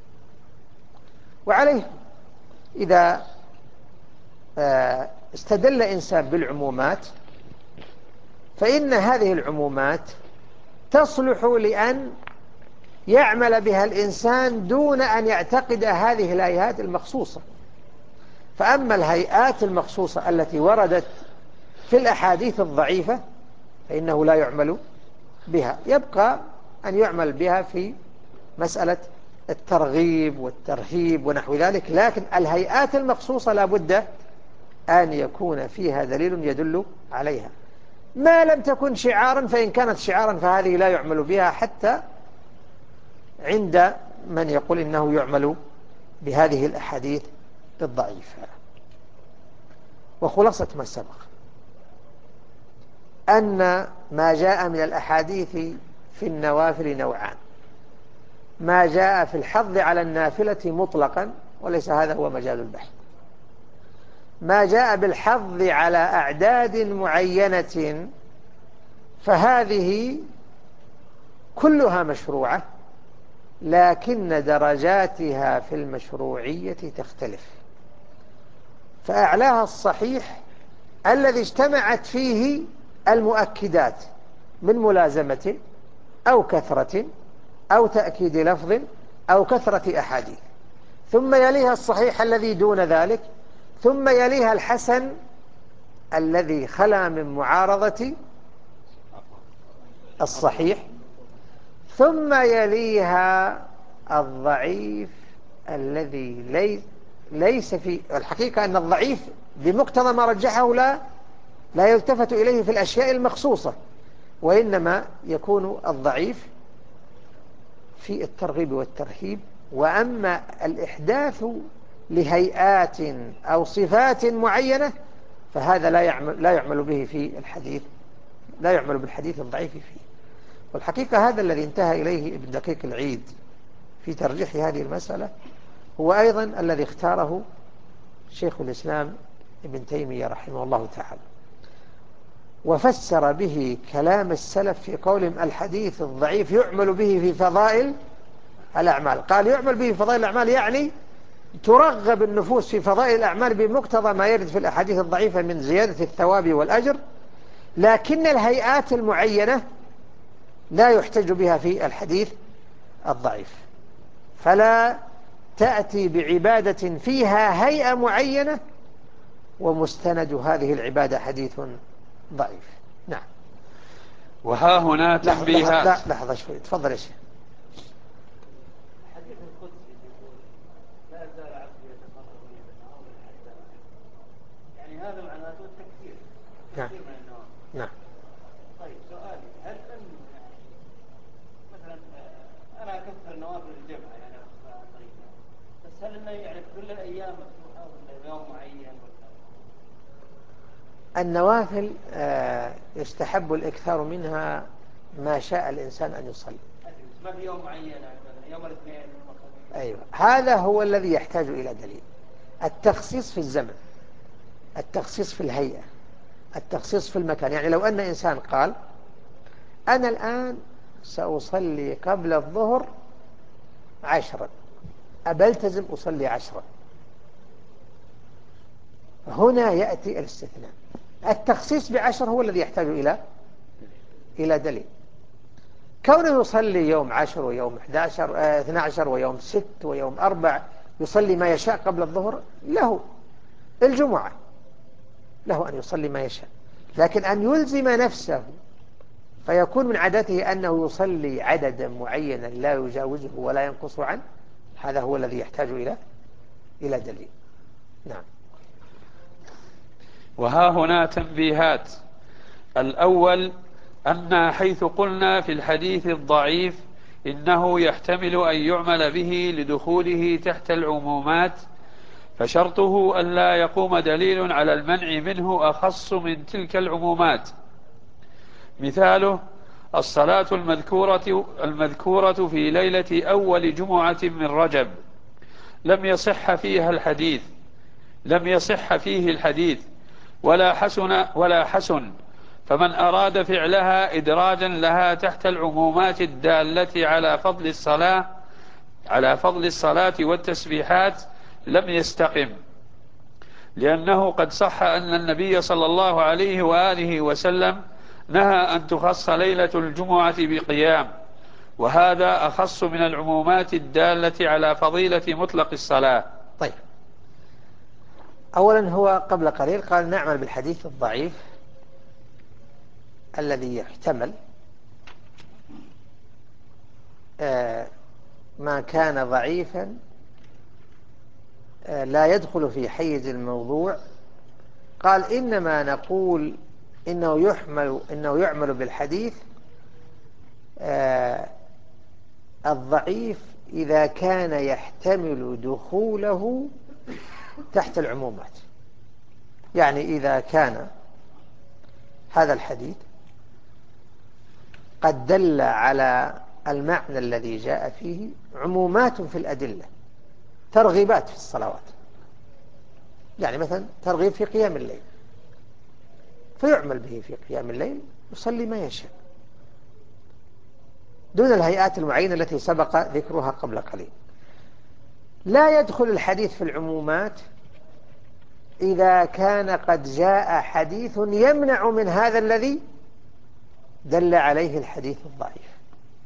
وعليه إذا استدل إنسان بالعمومات فإن هذه العمومات تصلح لأن يعمل بها الإنسان دون أن يعتقد هذه الهيئات المخصوصة. فأما الهيئات المخصوصة التي وردت في الأحاديث الضعيفة فإنه لا يعمل بها، يبقى أن يعمل بها في مسألة الترغيب والترهيب ونحو ذلك، لكن الهيئات المخصوصة لا بد أن يكون فيها دليل يدل عليها، ما لم تكن شعارا. فإن كانت شعارا فهذه لا يعمل بها حتى عند من يقول إنه يعمل بهذه الأحاديث الضعيفة. وخلاصة ما سبق أن ما جاء من الأحاديث في النوافل نوعان: ما جاء في الحظ على النافلة مطلقا، وليس هذا هو مجال البحث. ما جاء بالحظ على أعداد معينة فهذه كلها مشروعة، لكن درجاتها في المشروعية تختلف. فأعلاها الصحيح الذي اجتمعت فيه المؤكدات من ملازمة أو كثرة أو تأكيد لفظ أو كثرة أحاديث، ثم يليها الصحيح الذي دون ذلك، ثم يليها الحسن الذي خلا من معارضة الصحيح، ثم يليها الضعيف الذي ليس في الحقيقة. أن الضعيف بمقتضى ما رجحه لا يلتفت إليه في الأشياء المخصوصة، وإنما يكون الضعيف في الترغيب والترهيب. وأما الإحداث لهيئات أو صفات معينة فهذا لا يعمل به في الحديث، لا يعمل بالحديث الضعيف فيه. والحقيقة هذا الذي انتهى إليه ابن دقيق العيد في ترجيح هذه المسألة هو أيضا الذي اختاره شيخ الإسلام ابن تيمية رحمه الله تعالى، وفسر به كلام السلف في قولهم الحديث الضعيف يعمل به في فضائل الأعمال. قال يعمل به في فضائل الأعمال يعني ترغب النفوس في فضائل الأعمال بمقتضى ما يرد في الأحاديث الضعيفة من زيادة الثواب والأجر، لكن الهيئات المعينة لا يحتج بها في الحديث الضعيف. فلا تأتي بعبادة فيها هيئة معينة ومستند هذه العبادة حديث ضعيف. نعم. وها هنا تنبيهات. لحظة شوي، تفضل يا شيخ. الحديث القدسي يقول لا يزال عبدي يتقرب لي بالنوافل حتى أحبه، يعني هذا معناته التكثير نعم. من النوافل. نعم. طيب سؤالي، هل أن النوافل يستحب الإكثار منها ما شاء الإنسان أن يصلي. ما في يوم معين يوم الاثنين يوم الخميس. أيوة، هذا هو الذي يحتاج إلى دليل. التخصيص في الزمن، التخصيص في الهيئة، التخصيص في المكان. يعني لو أن إنسان قال أنا الآن سأصلي قبل الظهر 10، أبلتزم أصلي 10، هنا يأتي الاستثناء. التخصيص ب10 هو الذي يحتاج إلى دليل. كونه يصلي يوم 10 ويوم 11 12 ويوم 6 ويوم 4 يصلي ما يشاء قبل الظهر، له الجمعة، له أن يصلي ما يشاء. لكن أن يلزم نفسه فيكون من عادته أنه يصلي عددا معينا لا يجاوزه ولا ينقص عنه، هذا هو الذي يحتاج إلى دليل. نعم. وها هنا تنبيهات. الأول أن حيث قلنا في الحديث الضعيف إنه يحتمل أن يعمل به لدخوله تحت العمومات، فشرطه أن لا يقوم دليل على المنع منه أخص من تلك العمومات. مثاله الصلاة المذكورة في ليلة أول جمعة من رجب، لم يصح فيه الحديث ولا حسن، فمن أراد فعلها إدراجا لها تحت العمومات الدالة على فضل الصلاة والتسبيحات لم يستقم، لأنه قد صح أن النبي صلى الله عليه وآله وسلم نهى أن تخص ليلة الجمعة بقيام، وهذا أخص من العمومات الدالة على فضيلة مطلق الصلاة. طيب، أولا هو قبل قليل قال نعمل بالحديث الضعيف الذي يحتمل ما كان ضعيفا لا يدخل في حيز الموضوع. قال إنما نقول إنه يعمل بالحديث الضعيف إذا كان يحتمل دخوله تحت العمومات. يعني إذا كان هذا الحديث قد دل على المعنى الذي جاء فيه عمومات في الأدلة، ترغيبات في الصلوات، يعني مثلا ترغيب في قيام الليل فيعمل به في قيام الليل، يصلي ما يشاء دون الهيئات المعينة التي سبق ذكرها قبل قليل. لا يدخل الحديث في العمومات إذا كان قد جاء حديث يمنع من هذا الذي دل عليه الحديث الضعيف.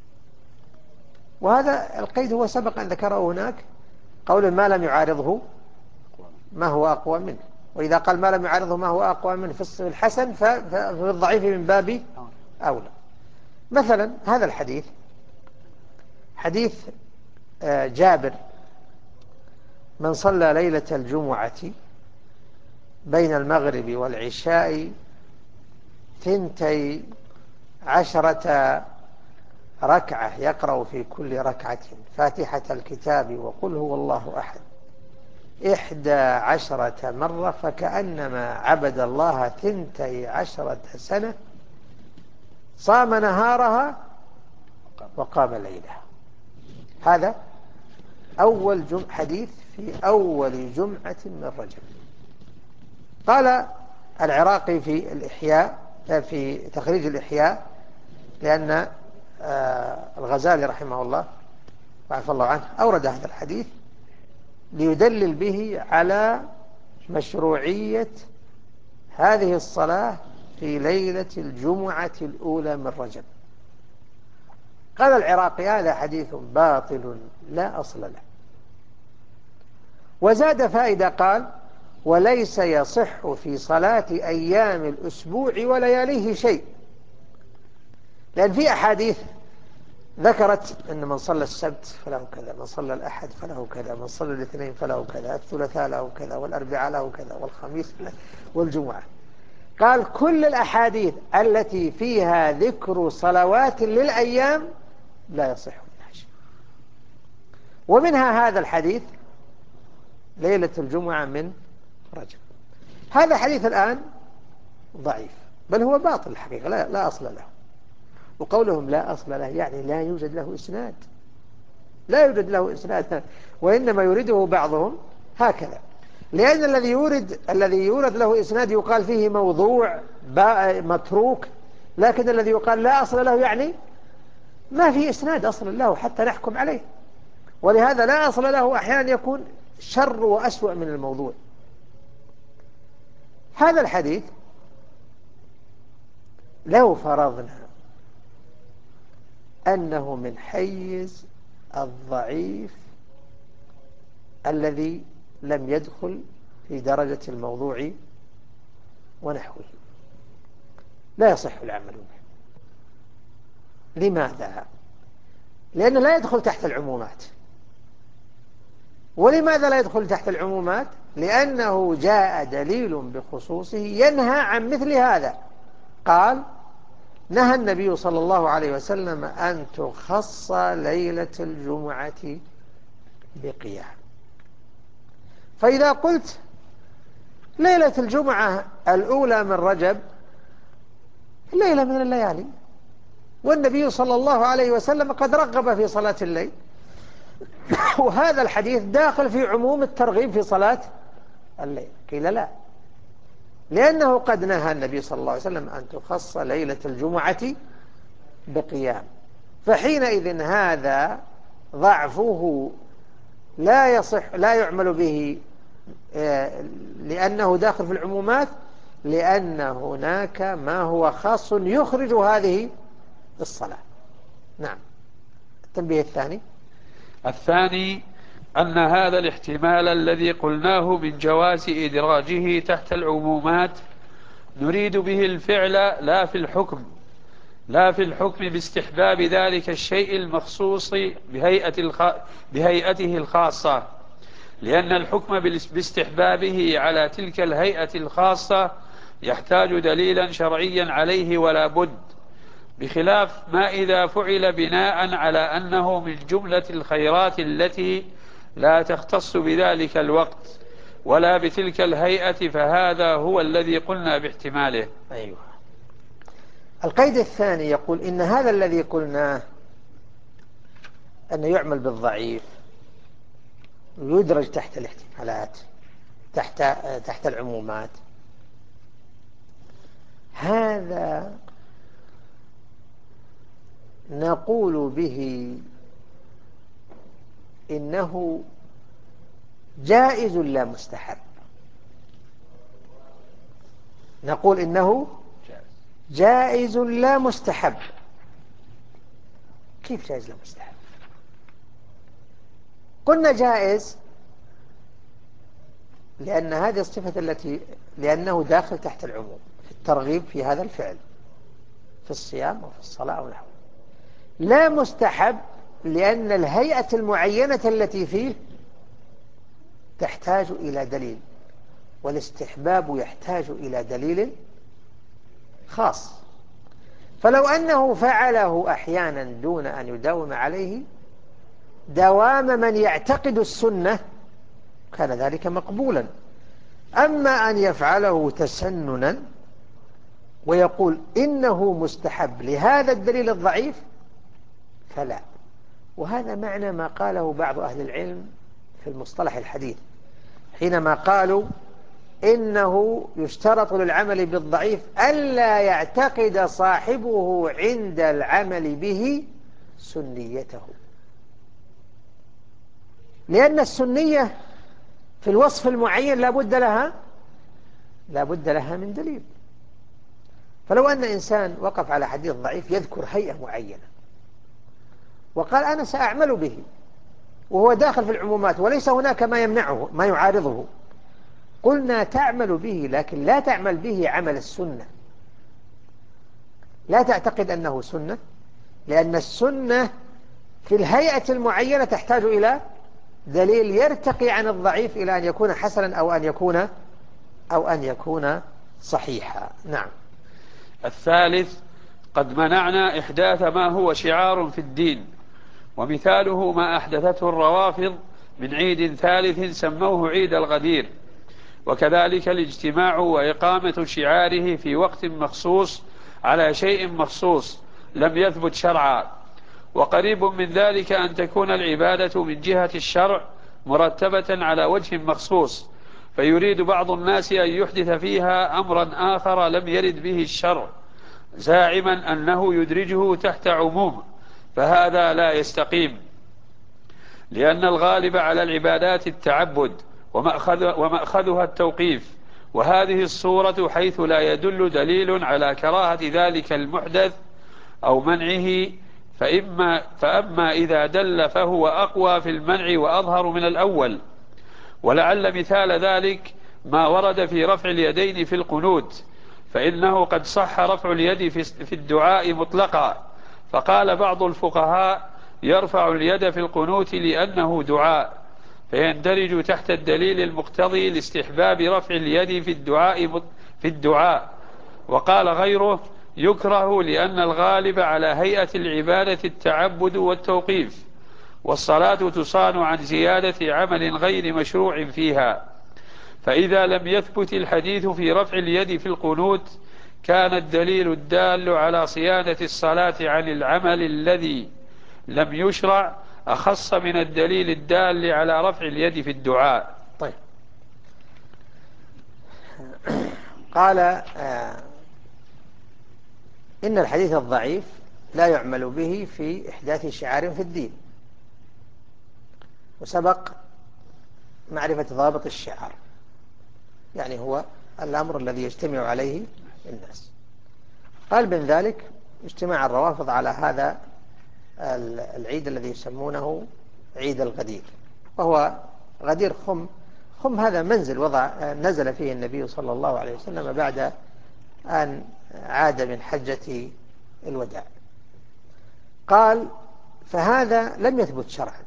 وهذا القيد هو سبق أن ذكره هناك، قول ما لم يعارضه ما هو أقوى منه، وإذا قال ما لم يعارضه ما هو أقوى منه في الحسن ففي الضعيف من باب أولى. مثلا هذا الحديث حديث جابر من صلى ليلة الجمعة بين المغرب والعشاء 12 ركعة يقرأ في كل ركعة فاتحة الكتاب وقل هو الله أحد 11 مرة، فكأنما عبد الله 12 سنة، صام نهارها وقام ليلها. هذا أول حديث في أول جمعة من رجب. قال العراقي في الإحياء في تخريج الإحياء، لأن الغزالي رحمه الله وعفى الله عنه أورد هذا الحديث ليدلل به على مشروعية هذه الصلاة في ليلة الجمعة الأولى من رجب. قال العراقي هذا حديث باطل لا أصل له. وزاد فائدة قال وليس يصح في صلاة أيام الأسبوع ولياليه شيء، لأن في أحاديث ذكرت أن من صلى السبت فله كذا، من صلى الأحد فله كذا، من صلى الاثنين فله كذا، الثلاثاء له كذا، والأربعاء له كذا، والخميس والجمعة. قال كل الأحاديث التي فيها ذكر صلوات للأيام لا يصح منها شيء، ومنها هذا الحديث ليلة الجمعة من رجب. هذا حديث الآن ضعيف، بل هو باطل الحقيقة، لا أصل له. وقولهم لا أصل له يعني لا يوجد له إسناد، لا يوجد له إسناد، وإنما يريده بعضهم هكذا، لأن الذي يورد له إسناد يقال فيه موضوع متروك، لكن الذي يقال لا أصل له يعني ما في إسناد أصل له حتى نحكم عليه. ولهذا لا أصل له أحيانا يكون شر وأسوأ من الموضوع. هذا الحديث لو فرضنا أنه من حيز الضعيف الذي لم يدخل في درجة الموضوع ونحوه، لا يصح العمل به. لماذا؟ لأنه لا يدخل تحت العمومات. ولماذا لا يدخل تحت العمومات؟ لأنه جاء دليل بخصوصه ينهى عن مثل هذا. قال: نهى النبي صلى الله عليه وسلم أن تخص ليلة الجمعة بقيام. فإذا قلت ليلة الجمعة الأولى من رجب ليلة من الليالي، والنبي صلى الله عليه وسلم قد رغب في صلاة الليل، وهذا الحديث داخل في عموم الترغيب في صلاة الليل. قيل لا، لأنه قد نهى النبي صلى الله عليه وسلم أن تخص ليلة الجمعة بقيام، فحينئذ هذا ضعفه لا يصح، لا يعمل به لأنه داخل في العمومات، لأن هناك ما هو خاص يخرج هذه الصلاة. نعم. التنبيه الثاني أن هذا الاحتمال الذي قلناه من جواز إدراجه تحت العمومات نريد به الفعل لا في الحكم باستحباب ذلك الشيء المخصوص بهيئته الخاصة، لأن الحكم باستحبابه على تلك الهيئة الخاصة يحتاج دليلا شرعيا عليه ولا بد، بخلاف ما إذا فعل بناء على أنه من جملة الخيرات التي لا تختص بذلك الوقت ولا بتلك الهيئة، فهذا هو الذي قلنا باحتماله. أيوة. القيد الثاني يقول إن هذا الذي قلناه أنه يعمل بالضعيف ويدرج تحت الاحتمالات، تحت العمومات، هذا نقول به إنه جائز لا مستحب. نقول إنه جائز لا مستحب. كيف جائز لا مستحب؟ قلنا جائز لأن هذه الصفة لأنه داخل تحت العموم في الترغيب في هذا الفعل في الصيام وفي الصلاة ونحوه. لا مستحب لأن الهيئة المعينة التي فيه تحتاج إلى دليل، والاستحباب يحتاج إلى دليل خاص. فلو أنه فعله أحيانا دون أن يداوم عليه دوام من يعتقد السنة كان ذلك مقبولا. أما أن يفعله تسننا ويقول إنه مستحب لهذا الدليل الضعيف فلا. وهذا معنى ما قاله بعض أهل العلم في المصطلح الحديث حينما قالوا إنه يشترط للعمل بالضعيف ألا يعتقد صاحبه عند العمل به سنيته، لأن السنية في الوصف المعين لا بد لها من دليل. فلو أن إنسان وقف على حديث ضعيف يذكر هيئة معينة وقال أنا سأعمل به وهو داخل في العمومات وليس هناك ما يمنعه ما يعارضه، قلنا تعمل به لكن لا تعمل به عمل السنة، لا تعتقد أنه سنة، لأن السنة في الهيئة المعينة تحتاج إلى دليل يرتقي عن الضعيف إلى أن يكون حسنا أو أن يكون صحيحا. نعم. الثالث قد منعنا إحداث ما هو شعار في الدين، ومثاله ما أحدثته الروافض من عيد ثالث سموه عيد الغدير، وكذلك الاجتماع وإقامة شعاره في وقت مخصوص على شيء مخصوص لم يثبت شرعا. وقريب من ذلك أن تكون العبادة من جهة الشرع مرتبة على وجه مخصوص، فيريد بعض الناس أن يحدث فيها أمرا آخر لم يرد به الشرع زاعما أنه يدرجه تحت عموم، فهذا لا يستقيم، لأن الغالب على العبادات التعبد ومأخذها التوقيف، وهذه الصورة حيث لا يدل دليل على كراهة ذلك المحدث أو منعه، فأما إذا دل فهو أقوى في المنع وأظهر من الأول. ولعل مثال ذلك ما ورد في رفع اليدين في القنوت، فإنه قد صح رفع اليد في الدعاء مطلقا، فقال بعض الفقهاء يرفع اليد في القنوت لأنه دعاء، فيندرج تحت الدليل المقتضي لاستحباب رفع اليد في الدعاء. وقال غيره يكره لأن الغالب على هيئة العبادة التعبد والتوقيف، والصلاة تصان عن زيادة عمل غير مشروع فيها. فإذا لم يثبت الحديث في رفع اليد في القنوت كان الدليل الدال على صيانة الصلاة عن العمل الذي لم يشرع أخص من الدليل الدال على رفع اليد في الدعاء. طيب، قال إن الحديث الضعيف لا يعمل به في إحداث شعار في الدين، وسبق معرفة ضابط الشعار، يعني هو الأمر الذي يجتمع عليه الناس. قال من ذلك اجتماع الروافض على هذا العيد الذي يسمونه عيد الغدير، وهو غدير خم. خم هذا منزل نزل فيه النبي صلى الله عليه وسلم بعد أن عاد من حجة الوداع. قال فهذا لم يثبت شرعا،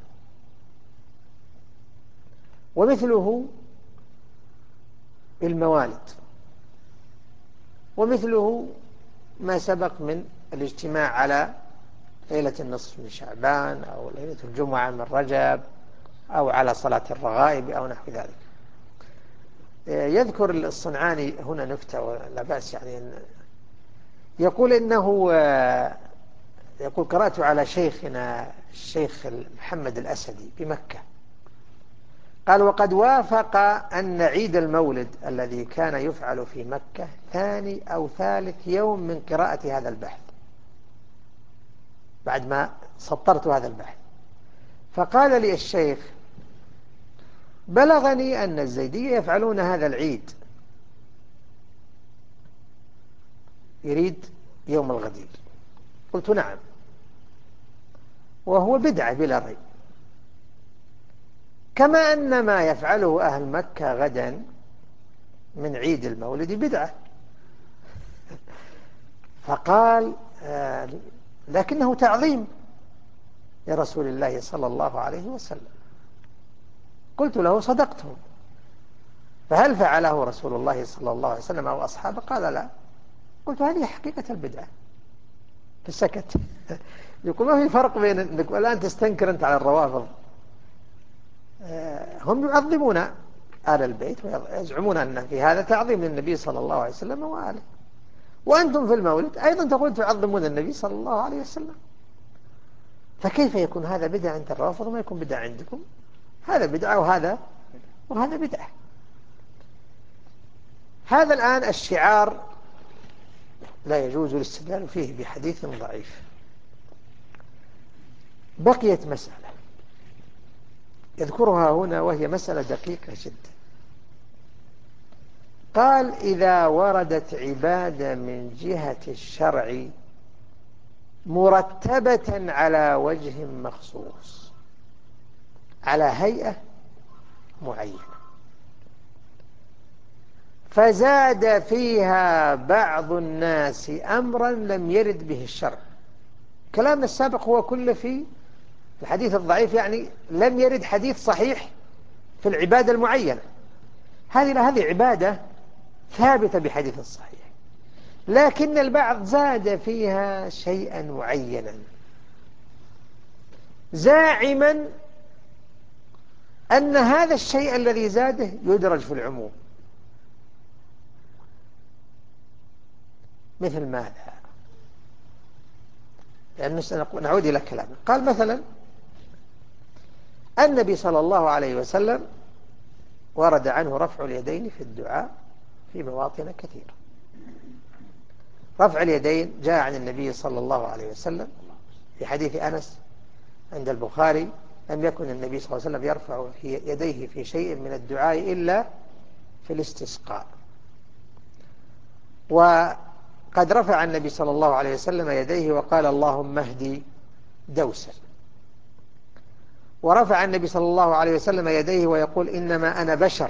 ومثله الموالد، ومثله ما سبق من الاجتماع على ليلة النصف من شعبان أو ليلة الجمعة من رجب أو على صلاة الرغائب أو نحو ذلك. يذكر الصنعاني هنا نكتة ولا بأس، يعني يقول إنه يقول قرأت على شيخنا الشيخ محمد الأسدي بمكة، قال وقد وافق أن عيد المولد الذي كان يفعل في مكة ثاني أو ثالث يوم من قراءة هذا البحث، بعد ما سطرت هذا البحث. فقال لي الشيخ بلغني أن الزيدية يفعلون هذا العيد، يريد يوم الغدير. قلت نعم، وهو بدعة بلا ريب، كما أن ما يفعله أهل مكة غدا من عيد المولد بدعة. فقال لكنه تعظيم لرسول الله صلى الله عليه وسلم. قلت له صدقتم، فهل فعله رسول الله صلى الله عليه وسلم أو أصحابه؟ قال لا. قلت هذه حقيقة البدعة، فسكت. يقول ما في فرق بين أنك والآن تستنكر أنت على الروافض، هم يعظمون آل البيت ويزعمون أن في هذا تعظيم للنبي صلى الله عليه وسلم وآله، وأنتم في المولد أيضا تقول تعظمون النبي صلى الله عليه وسلم، فكيف يكون هذا بدعة عند الروافض وما يكون بدعة عندكم؟ هذا بدعة وهذا بدعة. هذا الآن الشعار لا يجوز الاستدلال فيه بحديث ضعيف. بقيت مسألة يذكرها هنا وهي مسألة دقيقة جدا. قال إذا وردت عبادة من جهة الشرع مرتبة على وجه مخصوص على هيئة معينة، فزاد فيها بعض الناس أمرا لم يرد به الشرع. كلامنا السابق هو كله في الحديث الضعيف، يعني لم يرد حديث صحيح في العبادة المعينة. هذه عبادة ثابتة بحديث صحيح، لكن البعض زاد فيها شيئا معينا زاعما أن هذا الشيء الذي زاده يدرج في العموم. مثل ماذا؟ لأنه نعود إلى كلامه. قال مثلا النبي صلى الله عليه وسلم ورد عنه رفع اليدين في الدعاء في مواطن كثيرة. رفع اليدين جاء عن النبي صلى الله عليه وسلم في حديث أنس عند البخاري: لم يكن النبي صلى الله عليه وسلم يرفع يديه في شيء من الدعاء إلا في الاستسقاء. وقد رفع النبي صلى الله عليه وسلم يديه وقال: اللهم اهدي دوسا. ورفع النبي صلى الله عليه وسلم يديه ويقول: إنما أنا بشر.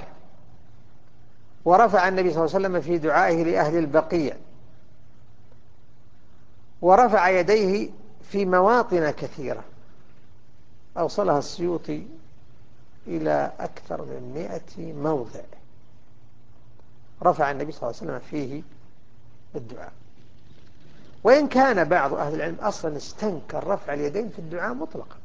ورفع النبي صلى الله عليه وسلم في دعائه لأهل البقيع. ورفع يديه في مواطن كثيرة أوصلها السيوطي إلى أكثر من 100 موضع رفع النبي صلى الله عليه وسلم فيه الدعاء. وإن كان بعض أهل العلم أصلا استنكر رفع اليدين في الدعاء مطلقا.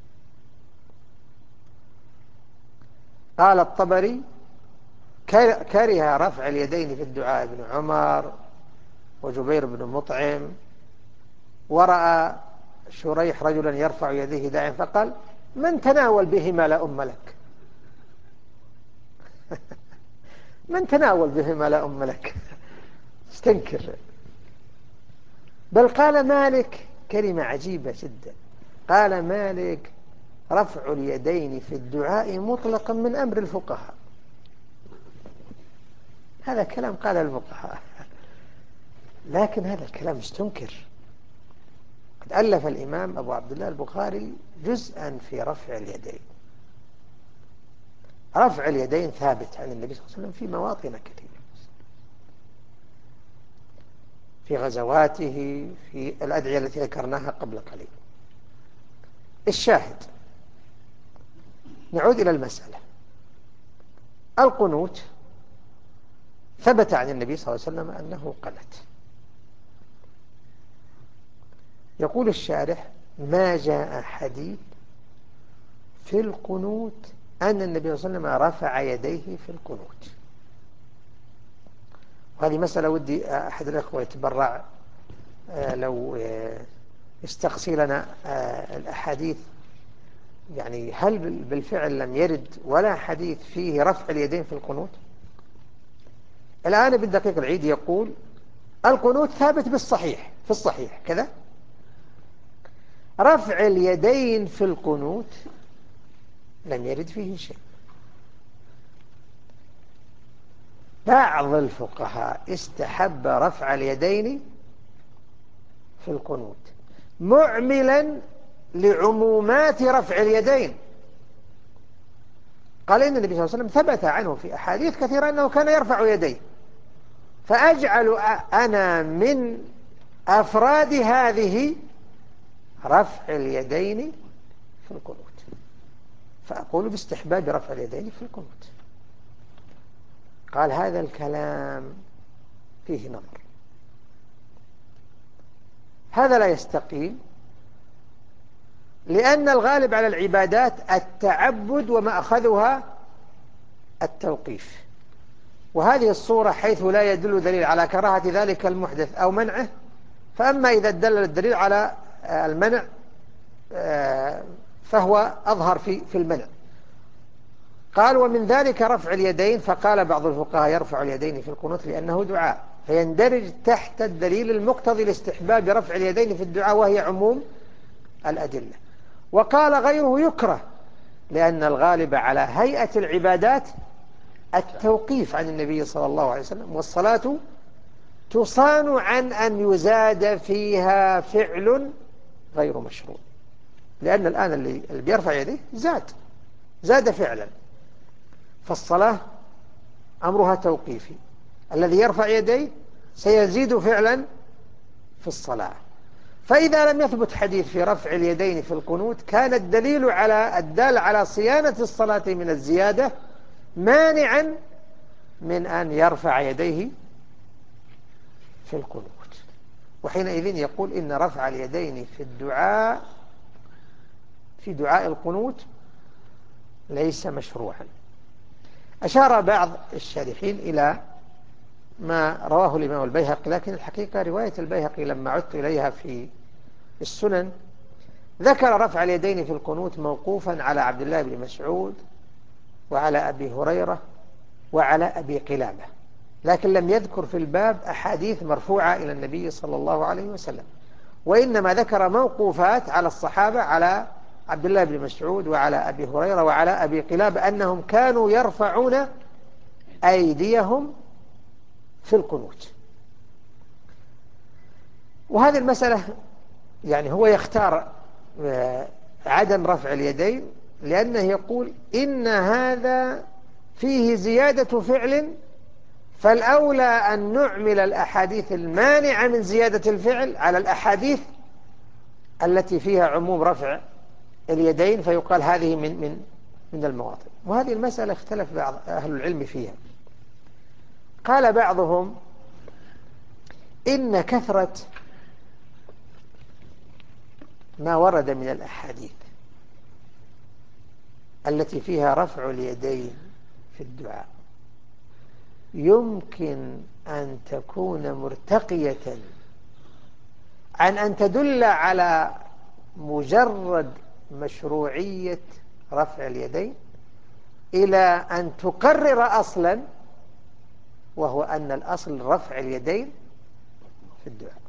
قال الطبري: كره رفع اليدين في الدعاء ابن عمر وجبير بن مطعم. ورأى شريح رجلا يرفع يديه داعيا فقال: من تناول بهما لا أم لك. من تناول بهما لا أم لك. استنكر. بل قال مالك كلمة عجيبة جدا. قال مالك: رفع اليدين في الدعاء مطلقا من أمر الفقهاء. هذا كلام قال الفقهاء، لكن هذا الكلام استنكر. قد ألف الإمام أبو عبد الله البخاري جزءا في رفع اليدين. رفع اليدين ثابت عن النبي صلى الله عليه وسلم في مواطن كثيرة، في غزواته، في الأدعية التي ذكرناها قبل قليل. الشاهد، نعود إلى المسألة. القنوت ثبت عن النبي صلى الله عليه وسلم أنه قنت. يقول الشارح: ما جاء حديث في القنوت أن النبي صلى الله عليه وسلم رفع يديه في القنوت. وهذه مسألة ودي أحد الأخوة يتبرع لو يستقصي لنا الأحاديث، يعني هل بالفعل لم يرد ولا حديث فيه رفع اليدين في القنوت؟ الآن ابن دقيق العيد يقول: القنوت ثابت بالصحيح، في الصحيح كذا. رفع اليدين في القنوت لم يرد فيه شيء. بعض الفقهاء استحب رفع اليدين في القنوت معملا لعمومات رفع اليدين. قال إن النبي صلى الله عليه وسلم ثبت عنه في أحاديث كثيرة أنه كان يرفع يديه، فأجعل أنا من أفراد هذه رفع اليدين في القنوت، فأقول باستحباب رفع اليدين في القنوت. قال: هذا الكلام فيه نظر، هذا لا يستقيم، لأن الغالب على العبادات التعبد ومأخذها التوقيف، وهذه الصورة حيث لا يدل دليل على كراهة ذلك المحدث أو منعه، فأما إذا دل الدليل على المنع فهو أظهر في المنع. قال: ومن ذلك رفع اليدين. فقال بعض الفقهاء: يرفع اليدين في القنوت لأنه دعاء، فيندرج تحت الدليل المقتضي لاستحباب رفع اليدين في الدعاء، وهي عموم الأدلة. وقال غيره: يكره، لأن الغالب على هيئة العبادات التوقيف عن النبي صلى الله عليه وسلم، والصلاة تصان عن أن يزاد فيها فعل غير مشروع، لأن الآن اللي بيرفع يديه زاد فعلا، فالصلاة أمرها توقيفي. الذي يرفع يديه سيزيد فعلا في الصلاة. فإذا لم يثبت حديث في رفع اليدين في القنوت، كان الدليل الدال على صيانة الصلاة من الزيادة مانعا من أن يرفع يديه في القنوت. وحينئذ يقول إن رفع اليدين في دعاء القنوت ليس مشروعا. أشار بعض الشارحين إلى ما رواه الإمام البيهقي، لكن الحقيقة رواية البيهقي لما عدت إليها في السنن ذكر رفع اليدين في القنوت موقوفا على عبد الله بن مسعود وعلى أبي هريرة وعلى أبي قلابة، لكن لم يذكر في الباب أحاديث مرفوعة إلى النبي صلى الله عليه وسلم، وإنما ذكر موقوفات على الصحابة، على عبد الله بن مسعود وعلى أبي هريرة وعلى أبي قلابة، أنهم كانوا يرفعون أيديهم في القنوت. وهذه المسألة يعني هو يختار عدم رفع اليدين لأنه يقول إن هذا فيه زيادة فعل، فالأولى أن نعمل الأحاديث المانعة من زيادة الفعل على الأحاديث التي فيها عموم رفع اليدين، فيقال هذه من المواطن. وهذه المسألة اختلف بعض أهل العلم فيها. قال بعضهم إن كثرة ما ورد من الأحاديث التي فيها رفع اليدين في الدعاء يمكن أن تكون مرتقية عن أن تدل على مجرد مشروعية رفع اليدين إلى أن تقرر أصلا، وهو أن الأصل رفع اليدين في الدعاء.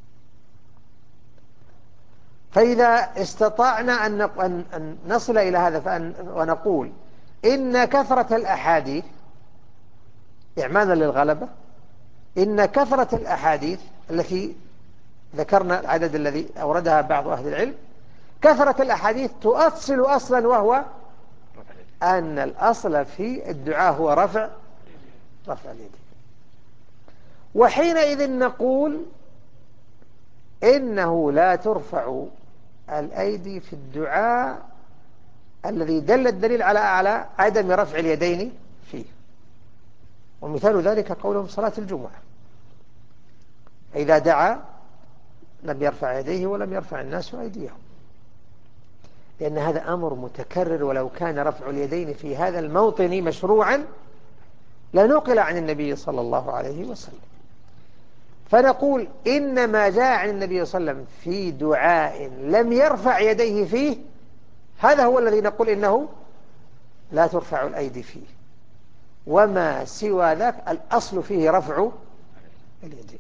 فإذا استطعنا أن نصل إلى هذا ونقول إن كثرة الأحاديث إعمالا للغلبة، إن كثرة الأحاديث التي ذكرنا العدد الذي أوردها بعض أهل العلم، كثرة الأحاديث تؤصل أصلا، وهو أن الأصل في الدعاء هو رفع اليدين. وحينئذ نقول إنه لا ترفع الأيدي في الدعاء الذي دل الدليل على عدم رفع اليدين فيه. ومثال ذلك قولهم صلاة الجمعة، إذا دعا لم يرفع يديه ولم يرفع الناس أيديهم، لأن هذا أمر متكرر، ولو كان رفع اليدين في هذا الموطن مشروعا لنقل عن النبي صلى الله عليه وسلم. فنقول إن ما جاء عن النبي صلى الله عليه وسلم في دعاء لم يرفع يديه فيه، هذا هو الذي نقول إنه لا ترفع الأيدي فيه، وما سوى ذاك الأصل فيه رفع اليدين.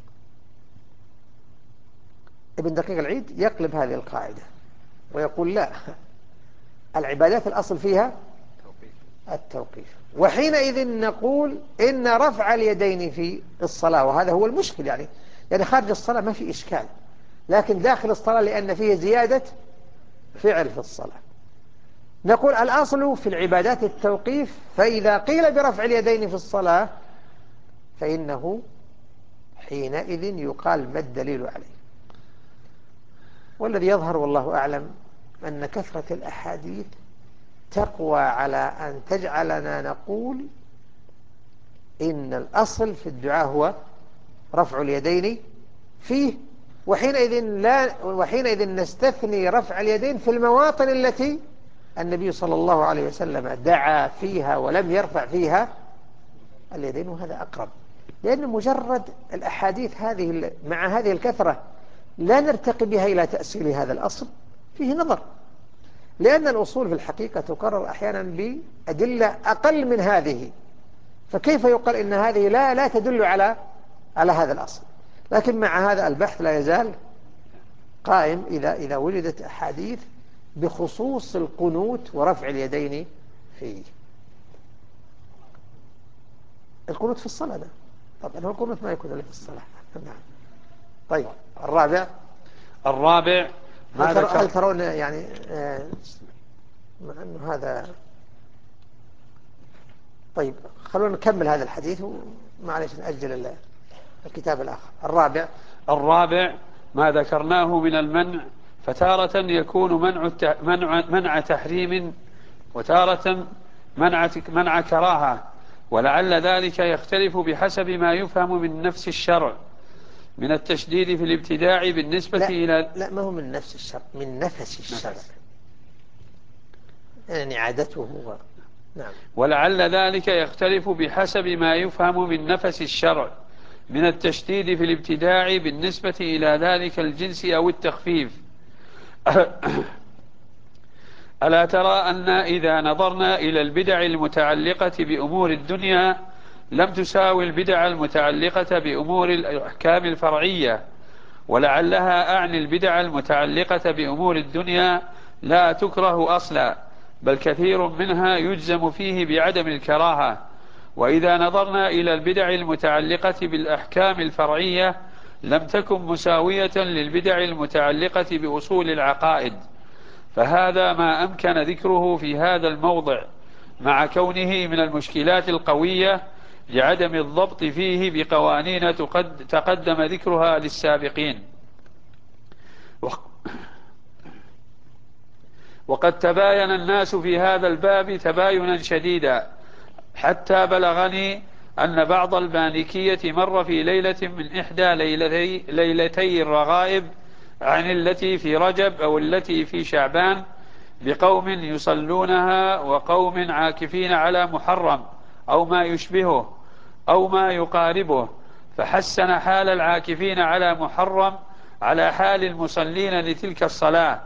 ابن دقيق العيد يقلب هذه القاعدة ويقول لا، العبادات الأصل فيها التوقيف، وحينئذ نقول إن رفع اليدين في الصلاة، وهذا هو المشكل، يعني خارج الصلاة ما في إشكال، لكن داخل الصلاة لأن فيه زيادة فعل في الصلاة، نقول الأصل في العبادات التوقيف، فإذا قيل برفع اليدين في الصلاة فإنه حينئذ يقال ما الدليل عليه. والذي يظهر والله أعلم أن كثرة الأحاديث تقوى على أن تجعلنا نقول إن الأصل في الدعاء هو رفع اليدين فيه، وحينئذ نستثني رفع اليدين في المواطن التي النبي صلى الله عليه وسلم دعا فيها ولم يرفع فيها اليدين، وهذا أقرب، لأن مجرد الأحاديث هذه مع هذه الكثرة لا نرتقي بها إلى تأصيل هذا الأصل، فيه نظر، لأن الأصول في الحقيقة تقرر أحيانا بأدلة أقل من هذه، فكيف يقال إن هذه لا تدل على هذا الأصل؟ لكن مع هذا البحث لا يزال قائم إذا وجدت أحاديث بخصوص القنوت ورفع اليدين فيه. القنوت في الصلاة ده طبعا هو القنوت ما يكون إلا في الصلاة. نعم. طيب الرابع هل ترون يعني مع أنه هذا طيب خلونا نكمل هذا الحديث ومعليش نأجل الكتاب الآخر. الرابع ما ذكرناه من المنع، فتارة يكون منع تحريم، وتارة منع كراهة، ولعل ذلك يختلف بحسب ما يفهم من نفس الشرع من التشديد في الابتداع بالنسبة إلى لا ما هو من نفس الشرع، من نفس الشرع، يعني عادته هو. نعم. ولعل ذلك يختلف بحسب ما يفهم من نفس الشرع من التشديد في الابتداع بالنسبة إلى ذلك الجنس أو التخفيف. ألا ترى أن إذا نظرنا إلى البدع المتعلقة بأمور الدنيا لم تساوي البدع المتعلقة بأمور الأحكام الفرعية، ولعلها أعني البدع المتعلقة بأمور الدنيا لا تكره أصلا، بل كثير منها يجزم فيه بعدم الكراهة. وإذا نظرنا إلى البدع المتعلقة بالأحكام الفرعية لم تكن مساوية للبدع المتعلقة بأصول العقائد، فهذا ما أمكن ذكره في هذا الموضع، مع كونه من المشكلات القوية لعدم الضبط فيه بقوانين تقدم ذكرها للسابقين. وقد تباين الناس في هذا الباب تباينا شديدا، حتى بلغني أن بعض المالكية مر في ليلة من إحدى ليلتي الرغائب عن التي في رجب أو التي في شعبان بقوم يصلونها وقوم عاكفين على محرم أو ما يشبهه أو ما يقاربه، فحسن حال العاكفين على محرم على حال المصلين لتلك الصلاة،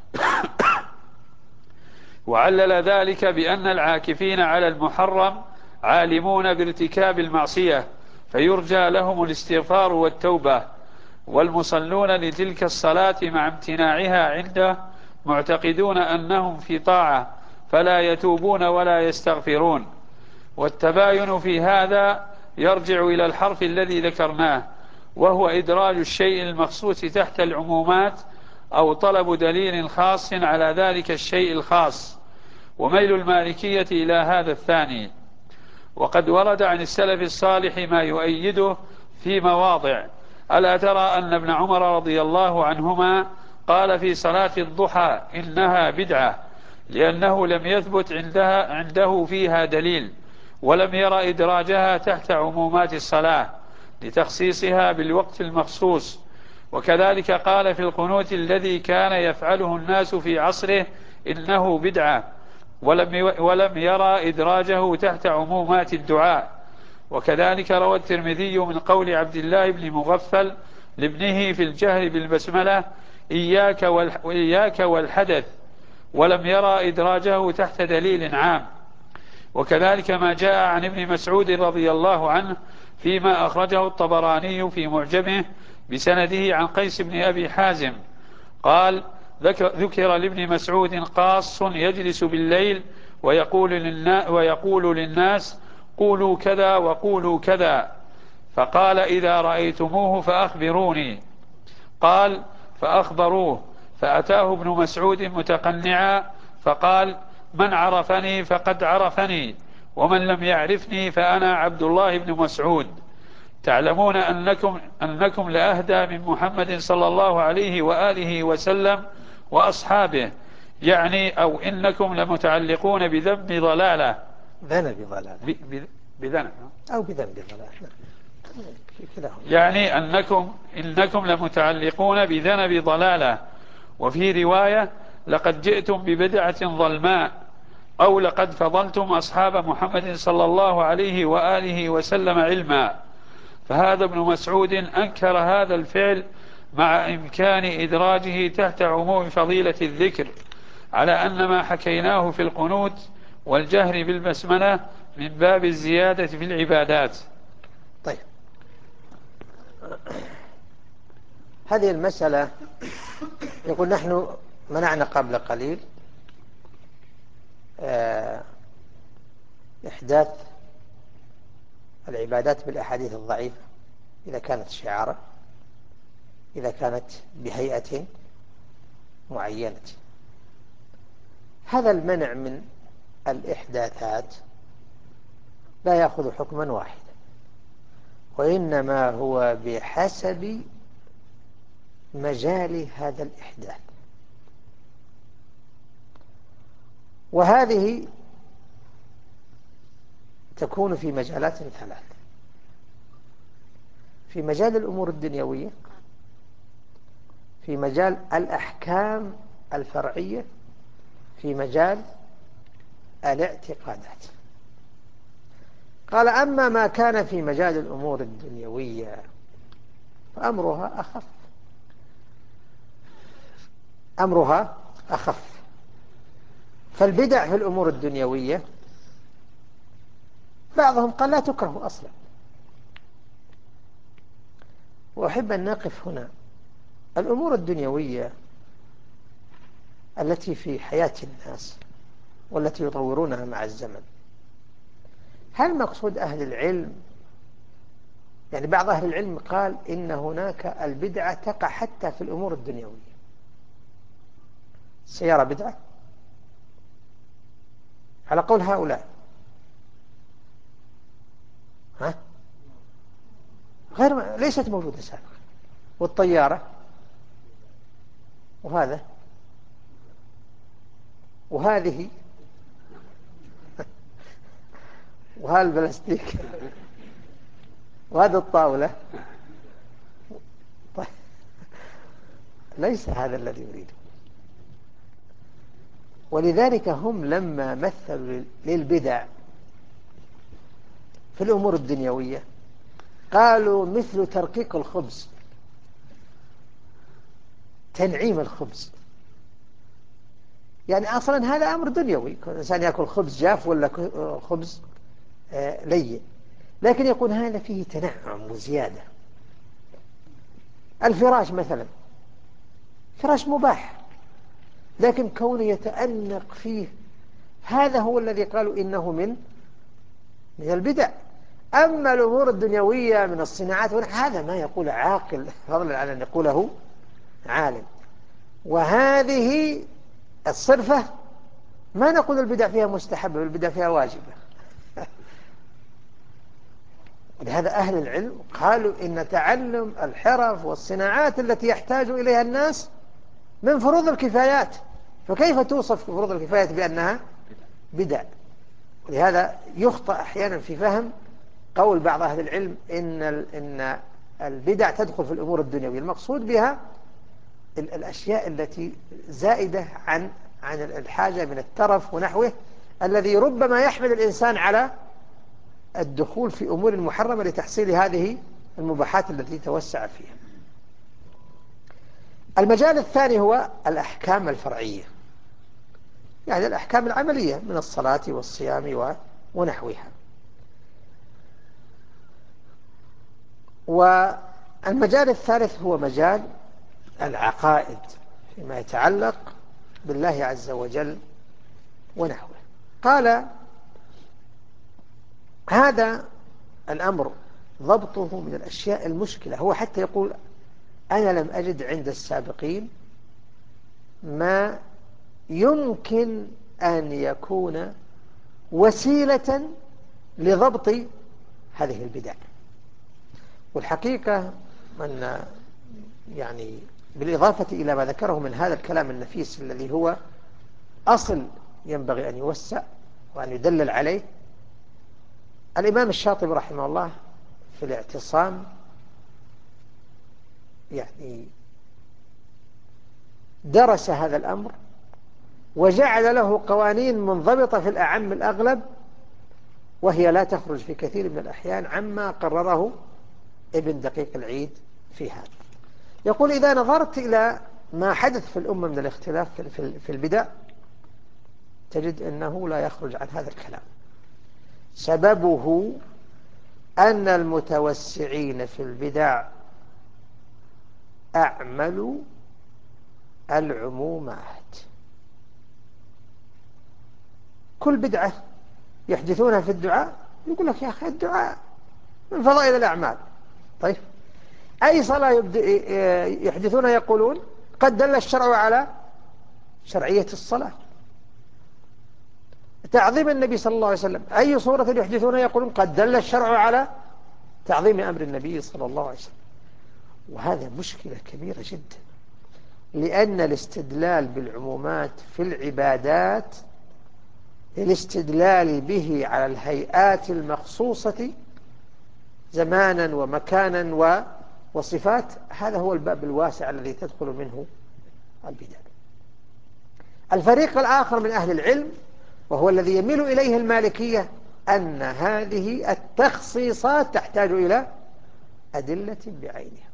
وعلل ذلك بأن العاكفين على المحرم عالمون بارتكاب المعصية فيرجى لهم الاستغفار والتوبة، والمصلون لتلك الصلاة مع امتناعها عنده معتقدون أنهم في طاعة فلا يتوبون ولا يستغفرون. والتباين في هذا يرجع إلى الحرف الذي ذكرناه، وهو إدراج الشيء المخصوص تحت العمومات أو طلب دليل خاص على ذلك الشيء الخاص، وميل المالكية إلى هذا الثاني. وقد ورد عن السلف الصالح ما يؤيده في مواضع. ألا ترى أن ابن عمر رضي الله عنهما قال في صلاة الضحى إنها بدعة، لأنه لم يثبت عنده فيها دليل، ولم ير إدراجها تحت عمومات الصلاة لتخصيصها بالوقت المخصوص. وكذلك قال في القنوت الذي كان يفعله الناس في عصره إنه بدعة، ولم يرى إدراجه تحت عمومات الدعاء. وكذلك روى الترمذي من قول عبد الله بن مغفل لابنه في الجهر بالبسملة إياك والحدث، ولم يرى إدراجه تحت دليل عام. وكذلك ما جاء عن ابن مسعود رضي الله عنه فيما أخرجه الطبراني في معجمه بسنده عن قيس بن أبي حازم قال: ذكر لابن مسعود قاص يجلس بالليل ويقول للناس قولوا كذا وقولوا كذا، فقال: إذا رأيتموه فأخبروني. قال: فأخبروه، فأتاه ابن مسعود متقنعا فقال: من عرفني فقد عرفني، ومن لم يعرفني فأنا عبد الله بن مسعود. تعلمون أنكم لأهدى من محمد صلى الله عليه وآله وسلم وأصحابه، يعني أو إنكم لمتعلقون بذنب ضلالة. ذنب ضلالة بذنب أو بذنب ضلالة، يعني إنكم لمتعلقون بذنب ضلالة. وفي رواية: لقد جئتم ببدعة ظلماء، أو لقد فضلتم أصحاب محمد صلى الله عليه وآله وسلم علما. فهذا ابن مسعود أنكر هذا الفعل مع إمكان إدراجه تحت عموم فضيلة الذكر، على أن ما حكيناه في القنوت والجهر بالبسملة من باب الزيادة في العبادات. طيب، هذه المسألة يقول نحن منعنا قبل قليل إحداث العبادات بالأحاديث الضعيفة إذا كانت شعارا، إذا كانت بهيئة معينة. هذا المنع من الإحداثات لا يأخذ حكما واحدا، وإنما هو بحسب مجال هذا الإحداث. وهذه تكون في مجالات ثلاث: في مجال الأمور الدنيوية، في مجال الأحكام الفرعية، في مجال الاعتقادات. قال أما ما كان في مجال الأمور الدنيوية فأمرها أخف. أمرها أخف. فالبدع في الأمور الدنيوية بعضهم قال لا تكره أصلا. وأحب أن نقف هنا. الأمور الدنيوية التي في حياة الناس والتي يطورونها مع الزمن، هل مقصود أهل العلم، يعني بعض أهل العلم قال إن هناك البدعة تقع حتى في الأمور الدنيوية. السيارة بدعة على قول هؤلاء، ليست موجودة سابقا. والطيارة وهذا وهذه وهذا البلاستيك وهذا الطاولة. طيب، ليس هذا الذي يريده. ولذلك هم لما مثلوا للبدع في الأمور الدنيوية قالوا مثل ترقيق الخبز، تنعيم الخبز. يعني أصلا هذا أمر دنيوي، الإنسان يأكل خبز جاف ولا خبز لين، لكن يقول هذا فيه تنعم وزيادة. الفراش مثلا فراش مباح، لكن كونه يتأنق فيه هذا هو الذي قالوا إنه من البدع. أما الأمور الدنيوية من الصناعات هذا ما يقول عاقل فضلا عن أن يقوله عالم. وهذه الصرفة ما نقول البدع فيها مستحبة، البدع فيها واجبة. ولهذا أهل العلم قالوا إن تعلم الحرف والصناعات التي يحتاج إليها الناس من فروض الكفايات، فكيف توصف فروض الكفايات بأنها بدع؟ ولهذا يخطأ أحيانا في فهم قول بعض أهل العلم إن البدع تدخل في الأمور الدنيوية. المقصود بها الأشياء التي زائدة عن الحاجة من الترف ونحوه، الذي ربما يحمل الإنسان على الدخول في أمور محرمة لتحصيل هذه المباحات التي توسع فيها. المجال الثاني هو الأحكام الفرعية، يعني الأحكام العملية من الصلاة والصيام ونحوها. والمجال الثالث هو مجال العقائد فيما يتعلق بالله عز وجل ونحوه. قال هذا الأمر ضبطه من الأشياء المشكلة. هو حتى يقول أنا لم أجد عند السابقين ما يمكن أن يكون وسيلة لضبط هذه البدع. والحقيقة أن يعني بالإضافة إلى ما ذكره من هذا الكلام النفيس الذي هو أصل ينبغي أن يوسع وأن يدلل عليه، الإمام الشاطبي رحمه الله في الاعتصام يعني درس هذا الأمر وجعل له قوانين منضبطة في الأعم الأغلب، وهي لا تخرج في كثير من الأحيان عما قرره ابن دقيق العيد في هذا. يقول إذا نظرت إلى ما حدث في الأمة من الاختلاف في البدع تجد أنه لا يخرج عن هذا الكلام. سببه أن المتوسعين في البدع أعملوا العمومات. كل بدعة يحدثونها في الدعاء يقول لك يا أخي الدعاء من فضائل الأعمال. طيب أي صلاة يحدثونها يقولون قد دل الشرع على شرعية الصلاة. تعظيم النبي صلى الله عليه وسلم أي صورة يحدثونها يقولون قد دل الشرع على تعظيم أمر النبي صلى الله عليه وسلم. وهذا مشكلة كبيرة جدا، لأن الاستدلال بالعمومات في العبادات الاستدلال به على الهيئات المخصوصة زمانا ومكانا وصفات، هذا هو الباب الواسع الذي تدخل منه البدع. الفريق الآخر من أهل العلم وهو الذي يميل إليه المالكية أن هذه التخصيصات تحتاج إلى أدلة بعينها.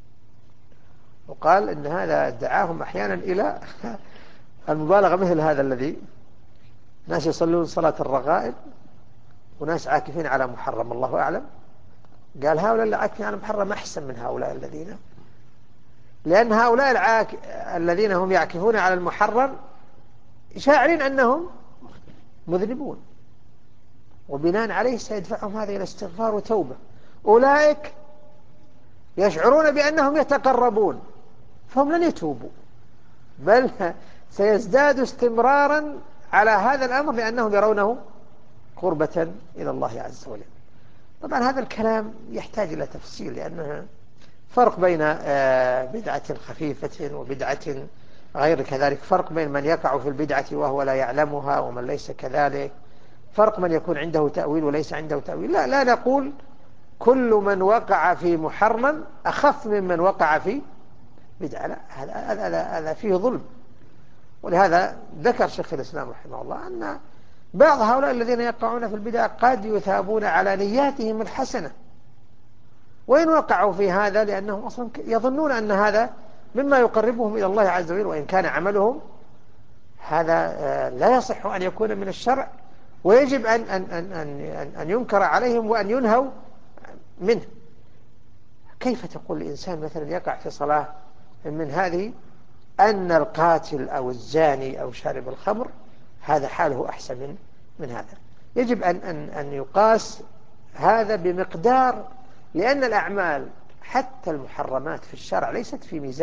وقال إن هذا دعاهم أحيانا إلى المبالغة، مثل هذا الذي ناس يصلون صلاة الرغائب وناس عاكفين على محرم، الله أعلم. قال هؤلاء اللي عاكفين على محرم أحسن من هؤلاء الذين، لأن هؤلاء الذين هم يعكفون على المحرم شاعرين أنهم مذنبون، وبناء عليه سيدفعهم هذا إلى استغفار وتوبة. أولئك يشعرون بأنهم يتقربون فهم لن يتوبوا، بل سيزداد استمرارا على هذا الأمر لأنهم يرونه قربة إلى الله عز وجل. طبعا هذا الكلام يحتاج إلى تفصيل، لأنه فرق بين بدعة خفيفة وبدعة غير كذلك، فرق بين من يقع في البدعة وهو لا يعلمها ومن ليس كذلك، فرق من يكون عنده تأويل وليس عنده تأويل. لا نقول كل من وقع في محرم أخف ممن وقع في بدعة، لا، هذا فيه ظلم. ولهذا ذكر شيخ الإسلام رحمه الله أن بعض هؤلاء الذين يقعون في البدع قد يثابون على نياتهم الحسنة وإن وقعوا في هذا، لأنهم أصلا يظنون أن هذا مما يقربهم إلى الله عز وجل، وإن كان عملهم هذا لا يصح أن يكون من الشرع، ويجب أن ينكر عليهم وأن ينهوا منه. كيف تقول الإنسان مثلا يقع في صلاة من هذه أن القاتل أو الزاني أو شارب الخمر هذا حاله أحسن من هذا؟ يجب أن يقاس هذا بمقدار، لأن الأعمال حتى المحرمات في الشرع ليست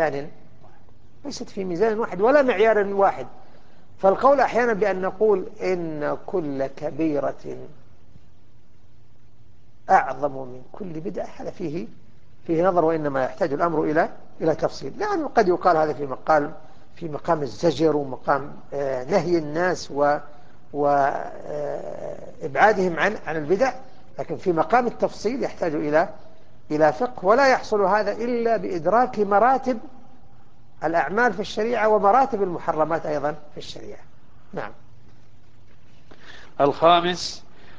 في ميزان واحد ولا معيار واحد. فالقول أحيانا بأن نقول إن كل كبيرة أعظم من كل بدعة هذا فيه نظر، وإنما يحتاج الأمر إلى تفصيل. لأنه قد يقال هذا في مقام الزجر ومقام نهي الناس وإبعادهم عن البدع، لكن في مقام التفصيل يحتاج إلى فقه، ولا يحصل هذا إلا بإدراك مراتب الأعمال في الشريعة ومراتب المحرمات أيضا في الشريعة. نعم. الخامس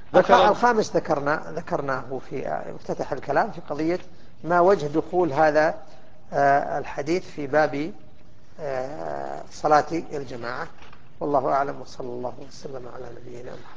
ذكرناه في افتتح الكلام في قضية ما وجه دخول هذا الحديث في باب صلاة الجماعة. والله أعلم، وصلى الله وسلم على نبينا محمد.